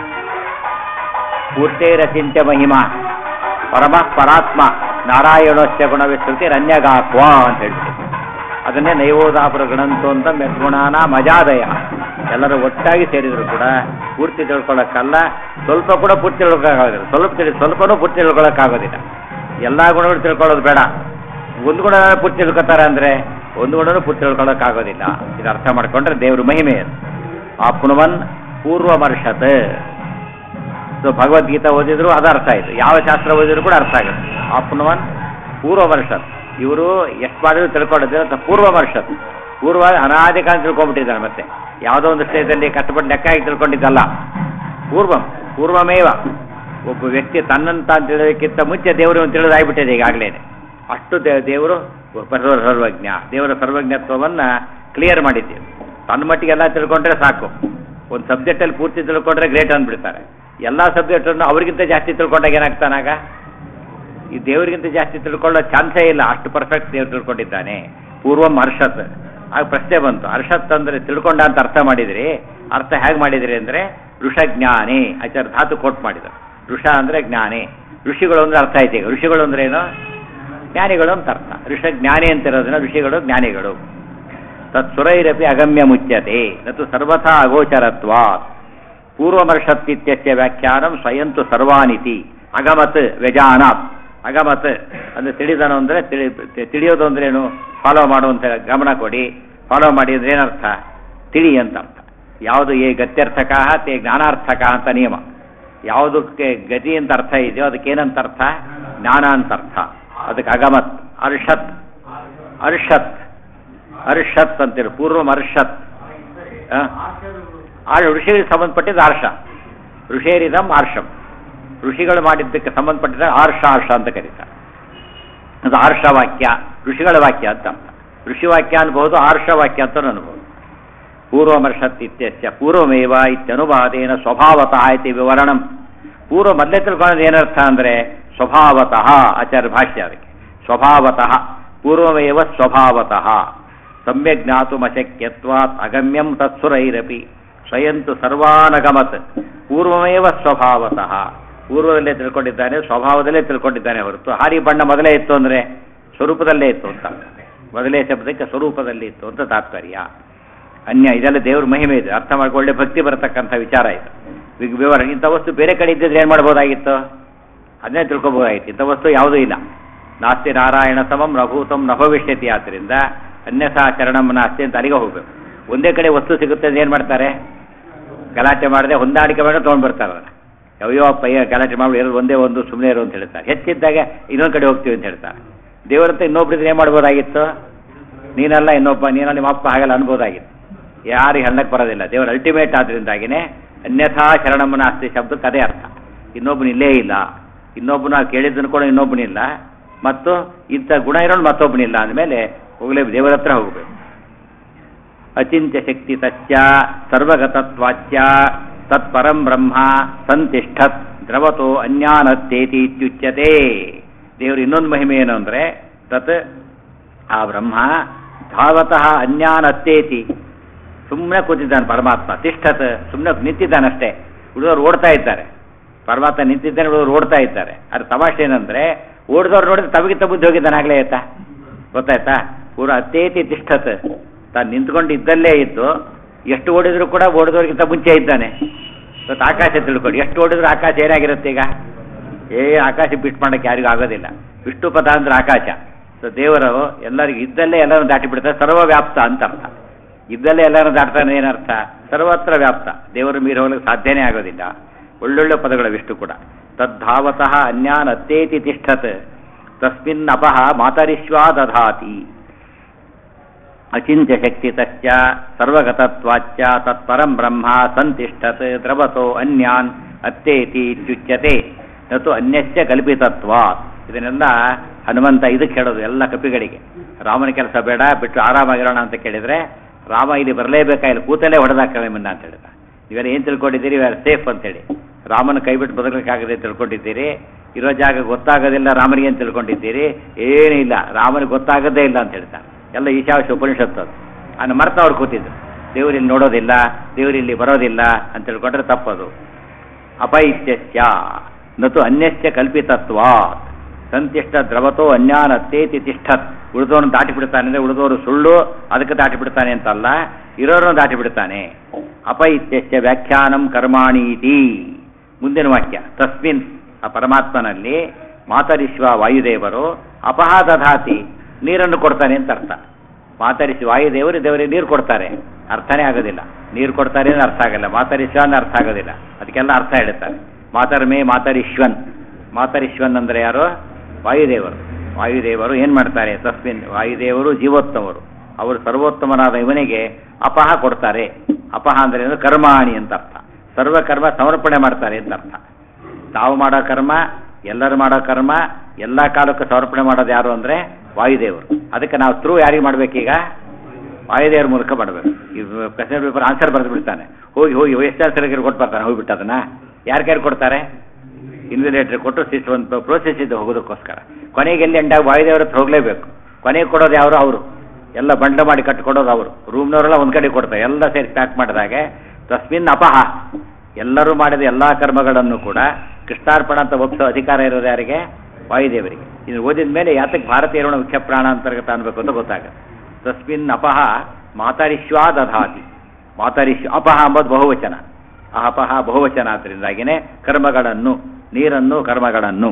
ಪೂರ್ತೇರಚಿಂತ್ಯ ಮಹಿಮಾ ಪರಮ ಪರಾತ್ಮ ನಾರಾಯಣೋಶ್ಚ ಗುಣವಿಸ್ತೃತಿ ರನ್ಯಗಾಕ್ವ ಅಂತ ಹೇಳ್ತೀವಿ. ಅದನ್ನೇ ನೈವೋದಾಪುರ ಗಣಂತು ಅಂತ ಮೆದ್ಗುಣಾನ ಮಜಾದಯ. ಎಲ್ಲರೂ ಒಟ್ಟಾಗಿ ಸೇರಿದ್ರು ಕೂಡ ಪೂರ್ತಿ ತಿಳ್ಕೊಳ್ಳೋಕ್ಕಲ್ಲ, ಸ್ವಲ್ಪ ಕೂಡ ಪೂರ್ತಿ ತಿಳ್ಕೊಳ್ಳೋಕ್ಕಾಗೋದಿಲ್ಲ. ಸ್ವಲ್ಪ ತಿಳಿ ಸ್ವಲ್ಪನೂ ಪೂರ್ತಿ ತಿಳ್ಕೊಳ್ಳೋಕ್ಕಾಗೋದಿಲ್ಲ. ಎಲ್ಲ ಗುಣಗಳು ತಿಳ್ಕೊಳ್ಳೋದು ಬೇಡ, ಒಂದು ಗುಣ ಪೂರ್ತಿ ತಿಳ್ಕೊತಾರೆ ಅಂದರೆ ಒಂದು ಗುಣನೂ ಪೂರ್ತಿ ತಿಳ್ಕೊಳ್ಳೋಕ್ಕಾಗೋದಿಲ್ಲ. ಇದು ಅರ್ಥ ಮಾಡಿಕೊಂಡ್ರೆ ದೇವ್ರ ಮಹಿಮೆ ಅದು. ಆಪ್ನುವನ್ ಪೂರ್ವಮರ್ಷತ್. ಸೊ ಭಗವದ್ಗೀತಾ ಓದಿದ್ರು ಅದು ಅರ್ಥ ಆಯಿತು, ಯಾವ ಶಾಸ್ತ್ರ ಓದಿದ್ರು ಕೂಡ ಅರ್ಥ ಆಗುತ್ತೆ. ಆಪ್ನುವನ್ ಪೂರ್ವಮರ್ಷತ್. ಇವರು ಎಷ್ಟು ಮಾಡಿದ್ರು ತಿಳ್ಕೊಂಡಿದ್ದಾರೆ ಅಂತ ಪೂರ್ವಮರ್ಷತ್. ಪೂರ್ವ ಅನಾದಿ ಕಾಲ ತಿಳ್ಕೊಂಡ್ಬಿಟ್ಟಿದ್ದಾರೆ. ಮತ್ತೆ ಯಾವುದೋ ಒಂದು ಸ್ಟೇಜಲ್ಲಿ ಕಷ್ಟಪಟ್ಟು ಲೆಕ್ಕಾಗಿ ತಿಳ್ಕೊಂಡಿದ್ದಲ್ಲ. ಪೂರ್ವಂ ಪೂರ್ವಮೇವ. ಒಬ್ಬ ವ್ಯಕ್ತಿ ತನ್ನನ್ನು ತಾನು ತಿಳಿಯೋದಕ್ಕಿಂತ ಮುಂಚೆ ದೇವರು ತಿಳಿದಾಗ್ಬಿಟ್ಟಿದೆ ಈಗಾಗಲೇ. ಅಷ್ಟು ದೇವರು ಸರ್ವಜ್ಞ. ದೇವರ ಸರ್ವಜ್ಞತ್ವವನ್ನು ಕ್ಲಿಯರ್ ಮಾಡಿದ್ದೇವೆ. ತನ್ನ ಮಟ್ಟಿಗೆ ಎಲ್ಲ ತಿಳ್ಕೊಂಡ್ರೆ ಸಾಕು. ಒಂದು ಸಬ್ಜೆಕ್ಟಲ್ಲಿ ಪೂರ್ತಿ ತಿಳ್ಕೊಂಡ್ರೆ ಗ್ರೇಟ್ ಅಂದ್ಬಿಡ್ತಾರೆ. ಎಲ್ಲ ಸಬ್ಜೆಕ್ಟನ್ನು ಅವ್ರಿಗಿಂತ ಜಾಸ್ತಿ ತಿಳ್ಕೊಂಡಾಗ ಏನಾಗ್ತಾನಾಗ? ಈ ದೇವರಿಗಿಂತ ಜಾಸ್ತಿ ತಿಳ್ಕೊಳ್ಳೋ ಚಾನ್ಸೇ ಇಲ್ಲ, ಅಷ್ಟು ಪರ್ಫೆಕ್ಟ್ ದೇವ್ರು ತಿಳ್ಕೊಂಡಿದ್ದಾನೆ. ಪೂರ್ವಂ ಅರ್ಷತ್. ಆಗ ಪ್ರಶ್ನೆ ಬಂತು, ಅರ್ಷತ್ ಅಂದರೆ ತಿಳ್ಕೊಂಡ ಅಂತ ಅರ್ಥ ಮಾಡಿದ್ರಿ, ಅರ್ಥ ಹೇಗೆ ಮಾಡಿದ್ರಿ ಅಂದರೆ ಋಷಜ್ಞಾನೇ. ಆಚಾರ ಧಾತು ಕೋಟ್ ಮಾಡಿದರು. ಋಷ ಅಂದರೆ ಜ್ಞಾನೇ, ಋಷಿಗಳು ಅಂದರೆ ಅರ್ಥ ಆಯ್ತು. ಈಗ ಋಷಿಗಳು ಅಂದ್ರೆ ಏನು? ಜ್ಞಾನಿಗಳು ಅಂತ ಅರ್ಥ. ಋಷ ಜ್ಞಾನಿ ಅಂತಿರೋದನ್ನ ಋಷಿಗಳು ಜ್ಞಾನಿಗಳು. ತತ್ ಸುರೈರಪಿ ಅಗಮ್ಯ ಮುಚ್ಯತೆ ನತು ಸರ್ವಥಾ ಅಗೋಚರತ್ವಾತ್. ಪೂರ್ವಮರ್ಷತ್ತಿತ್ಯಸ್ಯ ವ್ಯಾಖ್ಯಾನಂ ಸ್ವಯಂತು ಸರ್ವಾನಿತಿ. ಅಗಮತ್ ವ್ಯಜಾನಾತ್. ಅಗಮತ್ ಅಂದರೆ ತಿಳಿದನು ಅಂದರೆ ತಿಳಿ ತಿಳಿಯೋದು ಅಂದ್ರೇನು? ಫಾಲೋ ಮಾಡುವಂತ ಗಮನ ಕೊಡಿ. ಫಾಲೋ ಮಾಡಿ ಅಂದ್ರೆ ಏನರ್ಥ? ತಿಳಿ ಅಂತ ಅರ್ಥ. ಯಾವುದು ಏ ಗತ್ಯರ್ಥಕ ತೇ ಜ್ಞಾನಾರ್ಥಕ ಅಂತ ನಿಯಮ. ಯಾವುದಕ್ಕೆ ಗತಿ ಅಂತ ಅರ್ಥ ಇದೆಯೋ ಅದಕ್ಕೇನಂತ ಅರ್ಥ? ಜ್ಞಾನ ಅಂತ ಅರ್ಥ. ಅದಕ್ಕೆ ಅಗಮತ್. ಅರ್ಷತ್ ಅರ್ಷತ್ ಅರ್ಷತ್ ಅಂತೀರು. ಪೂರ್ವಂ ಅರ್ಷತ್. ಋಷಿಗಳಿಗೆ ಸಂಬಂಧಪಟ್ಟಿದ್ದು ಆರ್ಷ. ಋಷೇರಿದಂ ಆರ್ಷಂ. ಋಷಿಗಳು ಮಾಡಿದ್ದಕ್ಕೆ ಸಂಬಂಧಪಟ್ಟಿದ್ದ ಆರ್ಷ ಆರ್ಷ ಅಂತ ಕರೀತಾರೆ. ಅದು ಆರ್ಷ ವಾಕ್ಯ, ಋಷಿಗಳ ವಾಕ್ಯ ಅಂತ ಅರ್ಥ. ಋಷಿ ವಾಕ್ಯ ಅನ್ಬಹುದು, ಆರ್ಷ ವಾಕ್ಯ ಅಂತ ಅನ್ಬಹುದು. ಪೂರ್ವಮರ್ಷತ್ ಇತ್ಯಸ್ಯ ಪೂರ್ವಮೇವ ಇತ್ಯನುವಾದೇನ ಸ್ವಭಾವತಃ ಇತಿ ವಿವರಣಂ. ಪೂರ್ವ ಮೊದಲೇ ತಿಳ್ಕೊಳ್ಳೋದು ಏನರ್ಥ ಅಂದರೆ ಸ್ವಭಾವತಃ. ಆಚಾರ್ಯ ಭಾಷ್ಯ ಅದಕ್ಕೆ. ಸ್ವಭಾವತಃ ಪೂರ್ವಮೇವ ಸ್ವಭಾವತಃ ಸಮ್ಯಕ್ ಜ್ಞಾತುಮಶಕ್ಯತ್ವಾತ್ ಅಗಮ್ಯಂ ತತ್ಸುರೈರಪಿ ಸ್ವಯಂತು ಸರ್ವಾನಗಮತ್. ಪೂರ್ವಮೇವ ಸ್ವಭಾವತಃ. ಪೂರ್ವದಲ್ಲೇ ತಿಳ್ಕೊಂಡಿದ್ದಾನೆ, ಸ್ವಭಾವದಲ್ಲೇ ತಿಳ್ಕೊಂಡಿದ್ದಾನೆ ಹೊರತು ಹಾರಿ ಬಣ್ಣ ಮೊದಲೇ ಇತ್ತು ಅಂದರೆ ಸ್ವರೂಪದಲ್ಲೇ ಇತ್ತು ಅಂತ. ಮೊದಲೇ ಶಬ್ದಕ್ಕೆ ಸ್ವರೂಪದಲ್ಲಿ ಇತ್ತು ಅಂತ ತಾತ್ಪರ್ಯ. ಅನ್ಯ ಇದೆಲ್ಲ ದೇವ್ರ ಮಹಿಮೆ ಇದೆ. ಅರ್ಥ ಮಾಡ್ಕೊಳ್ಳೆ ಭಕ್ತಿ ಬರತಕ್ಕಂಥ ವಿಚಾರ ಇದು. ವಿವರ ಇಂಥ ವಸ್ತು ಬೇರೆ ಕಡೆ ಇದ್ದಿದ್ರೆ ಏನು ಮಾಡ್ಬೋದಾಗಿತ್ತು? ಅದನ್ನೇ ತಿಳ್ಕೊಬೋದಾಗಿತ್ತು. ಇಂಥ ವಸ್ತು ಯಾವುದೂ ಇಲ್ಲ. ನಾಸ್ತಿ ನಾರಾಯಣ ಸಮಂ ನಭೂತಂ ನ ಭವಿಷ್ಯತಿ. ಆದ್ದರಿಂದ ಅನ್ಯಥಾ ಚರಣಂ ನಾಸ್ತಿ ಅಂತ ಅಲ್ಲಿಗೆ ಹೋಗಬೇಕು. ಒಂದೇ ಕಡೆ ವಸ್ತು ಸಿಗುತ್ತೆ ಅಂತ ಏನು ಮಾಡ್ತಾರೆ? ಗಲಾಟೆ ಮಾಡದೆ ಹೊಂದಾಣಿಕೆ ಮಾಡಿ ತೊಗೊಂಡು ಬರ್ತಾರೆ ಅದನ್ನು. ಯಾವ್ಯೋ ಪಯ್ಯ ಗಲಾಟೆ ಮಾಡಿ ಎರಡು ಒಂದೇ ಒಂದು ಸುಮ್ಮನೆ ಇರು ಅಂತ ಹೇಳ್ತಾರೆ. ಹೆಚ್ಚಿದ್ದಾಗ ಇನ್ನೊಂದು ಕಡೆ ಹೋಗ್ತೀವಿ ಅಂತ ಹೇಳ್ತಾರೆ. ದೇವರಂತ ಇನ್ನೊಬ್ರಿದ್ರೆ ಏನು ಮಾಡ್ಬೋದಾಗಿತ್ತು? ನೀನಲ್ಲ ಇನ್ನೊಬ್ಬ, ನೀನಲ್ಲ ನಿಮ್ಮ ಅಪ್ಪ, ಹಾಗೆಲ್ಲ ಅನ್ಬೋದಾಗಿತ್ತು. ಯಾರಿಗೆ ಹಣ್ಣಕ್ಕೆ ಬರೋದಿಲ್ಲ. ದೇವರು ಅಲ್ಟಿಮೇಟ್ ಆದ್ರಿಂದಾಗಿನೇ ಅನ್ಯಥಾ ಶರಣಮ್ಮನ ಆಸ್ತಿ ಶಬ್ದಕ್ಕೆ ಅದೇ ಅರ್ಥ. ಇನ್ನೊಬ್ಬನ ಇಲ್ಲೇ ಇಲ್ಲ, ಇನ್ನೊಬ್ಬನ ಕೇಳಿದ್ದನ್ನು ಕೂಡ ಇನ್ನೊಬ್ಬನಿಲ್ಲ, ಮತ್ತು ಇಂಥ ಗುಣ ಇರೋನು ಮತ್ತೊಬ್ಬನಿಲ್ಲ ಅಂದಮೇಲೆ ಹೋಗಲೇ ದೇವರ ಹತ್ರ ಹೋಗಬೇಕು. ಅಚಿಂತ್ಯ ಶಕ್ತಿ ತಚ್ಚ ಸರ್ವಗತತ್ವಾಚ್ಯ ತತ್ಪರಂ ಬ್ರಹ್ಮ ಸಂತಿಷ್ಠತ್ ದ್ರವತೋ ಅನ್ಯಾನತ್ತೇತಿ ಇತ್ಯುಚ್ಯತೆ. ದೇವರು ಇನ್ನೊಂದು ಮಹಿಮೆ ಏನು ಅಂದರೆ ತತ್ ಆ ಬ್ರಹ್ಮ ಧಾವತಃ ಅನ್ಯಾನತ್ತೇತಿ, ಸುಮ್ಮನೆ ಕೂತಿದ್ದಾನೆ ಪರಮಾತ್ಮ. ತಿಷ್ಠತ್, ಸುಮ್ಮನೆ ನಿಂತಿದ್ದಾನಷ್ಟೇ, ಹುಡುಗರು ಓಡ್ತಾ ಇದ್ದಾರೆ. ಪರಮಾತ್ಮ ನಿಂತಿದ್ದಾನೆ, ಹುಡುಗರು ಓಡ್ತಾ ಇದ್ದಾರೆ. ಅದು ತಮಾಷೆ ಏನಂದರೆ ಓಡಿದವ್ರು ನೋಡಿದ್ರೆ ತಮಗಿಂತ ಬುದ್ಧಿ ಹೋಗಿದ್ದಾನೆ ಆಗಲೇ ಆಯ್ತಾ, ಗೊತ್ತಾಯ್ತಾ? ಪೂರ ಅತ್ತೇತಿ ತಿಷ್ಠತ್, ತಾನು ನಿಂತ್ಕೊಂಡು ಇದ್ದಲ್ಲೇ ಇದ್ದು ಎಷ್ಟು ಓಡಿದ್ರು ಕೂಡ ಓಡಿದವ್ರಿಗಿಂತ ಮುಂಚೆ ಇದ್ದಾನೆ. ಇವತ್ತು ಆಕಾಶ ತಿಳ್ಕೊಂಡು ಎಷ್ಟು ಓಡಿದ್ರು ಆಕಾಶ ಏನಾಗಿರುತ್ತೆ ಈಗ? ಏ ಆಕಾಶ ಬಿಟ್ಟು ಮಾಡೋಕ್ಕೆ ಯಾರಿಗೂ ಆಗೋದಿಲ್ಲ. ವಿಷ್ಣು ಪದ ಅಂದ್ರೆ ಆಕಾಶ. ಸೊ ದೇವರು ಎಲ್ಲರಿಗೂ ಇದ್ದಲ್ಲೇ ಎಲ್ಲರೂ ದಾಟಿ ಬಿಡ್ತಾರೆ, ಸರ್ವವ್ಯಾಪ್ತ ಅಂತ ಅರ್ಥ. ಇದ್ದಲ್ಲೇ ಎಲ್ಲರೂ ದಾಟ್ತಾನೆ ಏನರ್ಥ? ಸರ್ವತ್ರ ವ್ಯಾಪ್ತ. ದೇವರು ಮೀರಿ ಹೋಗ್ಲಿಕ್ಕೆ ಸಾಧ್ಯನೇ ಆಗೋದಿಲ್ಲ. ಒಳ್ಳೊಳ್ಳೆ ಪದಗಳು ವಿಷ್ಣು ಕೂಡ. ತದ್ಧಾವತಃ ಅನ್ಯಾನ್ ಅತ್ತೇತಿ ತಿಷ್ಠತ್ ತಸ್ಮಿನ್ ಅಪಹ ಮಾತರಿಶ್ವಾ ದಧಾತಿ. ಅಚಿಂತ್ಯ ಶಕ್ತಿ ತಶ್ಚ ಸರ್ವಗತತ್ವಾಚ್ಯ ತತ್ಪರಂ ಬ್ರಹ್ಮ ಸಂತಿಷ್ಠತ್ ದ್ರವತೋ ಅನ್ಯಾನ್ ಅತ್ತೇತಿ ಇತ್ಯುಚ್ಯತೆ ನತು ಅನ್ಯಸ್ಯ ಕಲ್ಪಿತತ್ವಾತ್. ಇದನ್ನೆಲ್ಲ ಹನುಮಂತ ಇದಕ್ಕೆ ಹೇಳೋದು ಎಲ್ಲ ಕಪಿಗಳಿಗೆ. ರಾಮನ ಕೆಲಸ ಬೇಡ, ಬಿಟ್ಟು ಆರಾಮಾಗಿರೋಣ ಅಂತ ಕೇಳಿದರೆ ರಾಮ ಇಲ್ಲಿ ಬರಲೇಬೇಕಾ, ಇಲ್ಲಿ ಕೂತಲ್ಲೇ ಹೊಡೆದಾಕ್ತವೆ ಮುನ್ನ ಅಂತ ಹೇಳಿದ. ನೀವೆಲ್ಲ ಏನು ತಿಳ್ಕೊಂಡಿದ್ದೀರಿ? ಇವೆಲ್ಲ ಸೇಫ್ ಅಂತೇಳಿ. ರಾಮನ ಕೈ ಬಿಟ್ಟು ಬದುಕಲಿಕ್ಕಾಗದೆ ತಿಳ್ಕೊಂಡಿದ್ದೀರಿ. ಇರೋ ಜಾಗ ಗೊತ್ತಾಗೋದಿಲ್ಲ ರಾಮನಿಗೆ ಏನು ತಿಳ್ಕೊಂಡಿದ್ದೀರಿ? ಏನೂ ಇಲ್ಲ, ರಾಮನಿಗೆ ಗೊತ್ತಾಗೋದೇ ಇಲ್ಲ ಅಂತ ಹೇಳ್ತಾರೆ. ಎಲ್ಲ ಈಶಾವಾಸ್ಯ ಉಪನಿಷತ್ತು ಅದು. ಅನ್ನು ಮರ್ತ ಅವ್ರು ಕೂತಿದ್ರು. ದೇವರಿಲ್ಲಿ ನೋಡೋದಿಲ್ಲ, ದೇವರಿಲ್ಲಿ ಬರೋದಿಲ್ಲ ಅಂತ ತಿಳ್ಕೊಂಡ್ರೆ ತಪ್ಪದು. ಅಪೈತ್ಯಸ್ಯ ನತು ಅನ್ಯಸ್ಯ ಕಲ್ಪಿತತ್ವಾತ್ ಸಂತಿಷ್ಠ ದ್ರವತೋ ಅನ್ಯಾನತ್ತೇತಿ ತಿಷ್ಠತ್. ಉಳಿದವನು ದಾಟಿ ಬಿಡ್ತಾನೆ ಅಂದರೆ ಉಳಿದವರು ಸುಳ್ಳು, ಅದಕ್ಕೆ ದಾಟಿ ಬಿಡ್ತಾನೆ ಅಂತಲ್ಲ, ಇರೋರನ್ನು ದಾಟಿ ಬಿಡ್ತಾನೆ. ಅಪೈತ್ಯಸ್ಯ ವ್ಯಾಖ್ಯಾನಂ ಕರ್ಮಾಣೀತಿ. ಮುಂದಿನ ವಾಕ್ಯ ತಸ್ಮಿನ್, ಆ ಪರಮಾತ್ಮನಲ್ಲಿ ಮಾತರಿಸುವ ವಾಯುದೇವರು ಅಪಹ ದಧಾತಿ, ನೀರನ್ನು ಕೊಡ್ತಾನೆ ಅಂತ ಅರ್ಥ. ಮಾತರಿಸಿ ವಾಯುದೇವರು ದೇವರಿಗೆ ನೀರು ಕೊಡ್ತಾರೆ, ಅರ್ಥನೇ ಆಗೋದಿಲ್ಲ. ನೀರು ಕೊಡ್ತಾರೆ ಅಂದ್ರೆ ಅರ್ಥ ಆಗಲ್ಲ, ಮಾತರಿಸುವ ಅಂದ್ರೆ ಅರ್ಥ ಆಗೋದಿಲ್ಲ. ಅದಕ್ಕೆಲ್ಲ ಅರ್ಥ ಹೇಳ್ತಾರೆ. ಮಾತರ್ಮೇ ಮಾತರಿಶ್ವನ್. ಮಾತರಿಶ್ವನ್ ಅಂದರೆ ಯಾರು? ವಾಯುದೇವರು. ವಾಯುದೇವರು ಏನು ಮಾಡ್ತಾರೆ? ತಸ್ಮಿನ್, ವಾಯುದೇವರು ಜೀವೋತ್ತಮರು, ಅವರು ಸರ್ವೋತ್ತಮನಾದ ಇವನಿಗೆ ಅಪಹ ಕೊಡ್ತಾರೆ. ಅಪಹ ಅಂದರೆ ಏನು? ಕರ್ಮಾಣಿ ಅಂತ ಅರ್ಥ. ಸರ್ವಕರ್ಮ ಸಮರ್ಪಣೆ ಮಾಡ್ತಾರೆ ಅಂತ ಅರ್ಥ. ತಾವು ಮಾಡೋ ಕರ್ಮ, ಎಲ್ಲರೂ ಮಾಡೋ ಕರ್ಮ, ಎಲ್ಲ ಕಾಲಕ್ಕೂ ಸಮರ್ಪಣೆ ಮಾಡೋದು ಯಾರು ಅಂದರೆ ವಾಯುದೇವರು. ಅದಕ್ಕೆ ನಾವು ಥ್ರೂ ಯಾರಿಗೆ ಮಾಡಬೇಕೀಗ? ವಾಯುದೇವ್ರ ಮೂಲಕ ಮಾಡಬೇಕು. ಈ ಕ್ವೆಶ್ಚನ್ ಪೇಪರ್ ಆನ್ಸರ್ ಬರೆದು ಬಿಡ್ತಾನೆ, ಹೋಗಿ ಹೋಗಿ ಎಷ್ಟು ಆನ್ಸರ್ಗೆ ಕೊಟ್ಟು ಬರ್ತಾನೆ, ಹೋಗಿಬಿಟ್ಟು ಅದನ್ನ ಯಾರು ಕೈಲಿ ಕೊಡ್ತಾರೆ? ಇನ್ವಿಲೇಟರ್ ಕೊಟ್ಟು ಸಿಸ್ ಒಂದು ಪ್ರೋಸೆಸ್ ಇದೆ ಹೋಗೋದಕ್ಕೋಸ್ಕರ. ಕೊನೆಗೆ ಎಲ್ಲಿ ಎಂಡಾಗ ವಾಯುದೇವ್ರ ಹತ್ರ ಹೋಗಲೇಬೇಕು. ಕೊನೆಗೆ ಕೊಡೋದು ಯಾರು? ಅವರು. ಎಲ್ಲ ಬಂಡ ಮಾಡಿ ಕಟ್ಟಿಕೊಡೋದು ಅವರು. ರೂಮ್ನವರೆಲ್ಲ ಒಂದು ಕಡೆ ಕೊಡ್ತಾರೆ, ಎಲ್ಲ ಸೇರಿ ಪ್ಯಾಕ್ ಮಾಡಿದಾಗೆ ತಸ್ಮಿನ್ ಅಪಹ. ಎಲ್ಲರೂ ಮಾಡಿದ ಎಲ್ಲ ಕರ್ಮಗಳನ್ನು ಕೂಡ ಕೃಷ್ಣಾರ್ಪಣ ಅಂತ ಒಪ್ಪಿಸೋ ಅಧಿಕಾರ ಇರೋದು ಯಾರಿಗೆ? ವಾಯುದೇವರಿಗೆ. ಇದು ಓದಿದ ಮೇಲೆ ಯಾತಕ್ಕೆ ಭಾರತೀಯರಣ ಮುಖ್ಯ ಪ್ರಾಣ ಅಂತರ್ಗತ ಅನ್ಬೇಕು ಅಂತ ಗೊತ್ತಾಗುತ್ತೆ. ತಸ್ಮಿನ್ ಅಪಹ ಮಾತರಿಶ್ವಾ ದಧಾತಿ. ಮಾತರಿಶ್ ಅಪಹ ಅಂಬೋದು ಬಹುವಚನ. ಆ ಅಪಹ ಬಹುವಚನ ಆದ್ದರಿಂದಾಗಿನೇ ಕರ್ಮಗಳನ್ನು, ನೀರನ್ನು, ಕರ್ಮಗಳನ್ನು.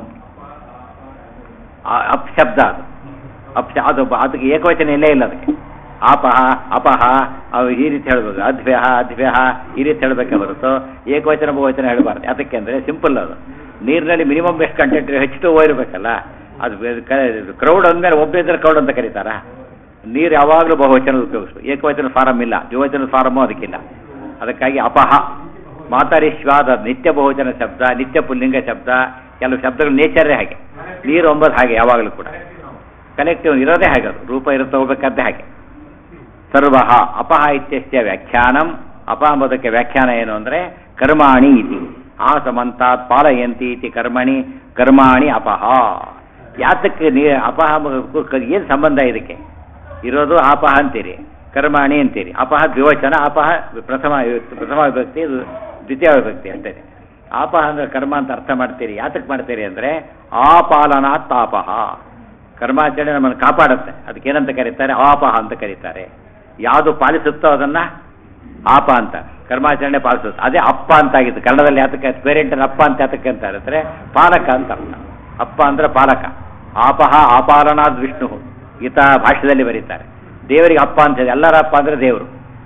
ಅಪ್ಶಬ್ದ ಅದು. ಅಪ್ಶ ಅದು ಅದಕ್ಕೆ ಏಕವಚನ ಇಲ್ಲೇ ಇಲ್ಲ. ಅದಕ್ಕೆ ಆಪಹ ಅಪಹ ಅವು ಈ ರೀತಿ ಹೇಳ್ಬೋದು. ಅದ್ವ್ಯಹ ಅದ್ವ್ಯಹ ಈ ರೀತಿ ಹೇಳಬೇಕೆ ಹೊರತು ಏಕವಚನ ಬಹುವಚನ ಹೇಳಬಾರ್ದು. ಅದಕ್ಕೆ ಅಂದರೆ ಸಿಂಪಲ್ ಅದು. ನೀರಿನಲ್ಲಿ ಮಿನಿಮಮ್ ಎಷ್ಟು ಕಂಟೆಂಟ್ ಹೆಚ್ಚು ಟು ಇರಬೇಕಲ್ಲ. ಅದು ಕ್ರೌಡ್ ಅಂದಮೇಲೆ ಒಬ್ಬರಿದ್ರೆ ಕ್ರೌಡ್ ಅಂತ ಕರೀತಾರ. ನೀರು ಯಾವಾಗಲೂ ಬಹುವಚನ ಉಪಯೋಗಿಸು. ಏಕವಚನ ಫಾರಮ್ ಇಲ್ಲ, ದ್ವಿವಚನ ಫಾರಮ್ಮು ಅದಕ್ಕಿಲ್ಲ. ಅದಕ್ಕಾಗಿ ಅಪಹ. ಮಾತರಿಶ್ವಾದ ನಿತ್ಯ ಬಹುವಚನ ಶಬ್ದ, ನಿತ್ಯ ಪುಲ್ಲಿಂಗ ಶಬ್ದ. ಕೆಲವು ಶಬ್ದಗಳು ನೇಚರೇ ಹಾಗೆ. ನೀರು ಒಂಬತ್ತು ಹಾಗೆ ಯಾವಾಗಲೂ ಕೂಡ ಕಲೆಕ್ಟಿವ್ ಇರೋದೇ ಹಾಗೆ. ಅದು ರೂಪ ಇರುತ್ತೆ ಹೋಗ್ಬೇಕಾದ್ದೇ ಹಾಗೆ. ಸರ್ವ ಅಪಹ ಇತ್ಯಸ್ಯ ವ್ಯಾಖ್ಯಾನಂ. ಅಪ ಎಂಬುದಕ್ಕೆ ವ್ಯಾಖ್ಯಾನ ಏನು ಅಂದರೆ ಕರ್ಮಾಣಿ ಇತಿ. ಆ ಸಮಂತಾತ್ ಪಾಲಯಂತಿ ಇತಿ ಕರ್ಮಣಿ ಕರ್ಮಾಣಿ ಅಪಹ. ಯಾತಕ್ಕೆ ನೀ ಅಪಹ ಏನು ಸಂಬಂಧ ಇದಕ್ಕೆ ಇರೋದು? ಅಪಹ ಅಂತೀರಿ, ಕರ್ಮಾಣಿ ಅಂತೀರಿ. ಅಪಹ ದ್ವಿವಚನ, ಅಪಹ ಪ್ರಥಮ ಪ್ರಥಮ ವಿಭಕ್ತಿ, ದ್ವಿತೀಯ ವಿಭಕ್ತಿ ಅಷ್ಟೇ. ಆಪಹ ಅಂದರೆ ಕರ್ಮ ಅಂತ ಅರ್ಥ ಮಾಡ್ತೀರಿ. ಯಾತಕ್ಕೆ ಮಾಡ್ತೀರಿ ಅಂದರೆ ಆಪಾಲನಾತ್ ತಾಪಹ. ಕರ್ಮಾಚರಣೆ ನಮ್ಮನ್ನು ಕಾಪಾಡುತ್ತೆ. ಅದಕ್ಕೇನಂತ ಕರೀತಾರೆ? ಆಪಹ ಅಂತ ಕರೀತಾರೆ. ಯಾವುದು ಪಾಲಿಸುತ್ತೋ ಅದನ್ನು ಆಪ ಅಂತ. ಕರ್ಮಾಚರಣೆ ಪಾಲಿಸುತ್ತೆ. ಅದೇ ಅಪ್ಪ ಅಂತಾಗಿತ್ತು ಕನ್ನಡದಲ್ಲಿ. ಯಾತಕ್ಕೆ ಪೇರೆಂಟನ್ನು ಅಪ್ಪ ಅಂತ ಯಾತಕ್ಕೆ ಅಂತ ಹೇಳಿದ್ರೆ ಪಾಲಕ ಅಂತ ಅರ್ಥ. ಅಪ್ಪ ಅಂದರೆ ಪಾಲಕ. ಆಪಹ ಆಪಾಲನಾದ್ ವಿಷ್ಣು. ಗೀತಾ ಭಾಷ್ಯದಲ್ಲಿ ಬರೀತಾರೆ. ದೇವರಿಗೆ ಅಪ್ಪ ಅಂತ ಹೇಳಿ, ಎಲ್ಲರ ಅಪ್ಪ ಅಂದರೆ ದೇವರು.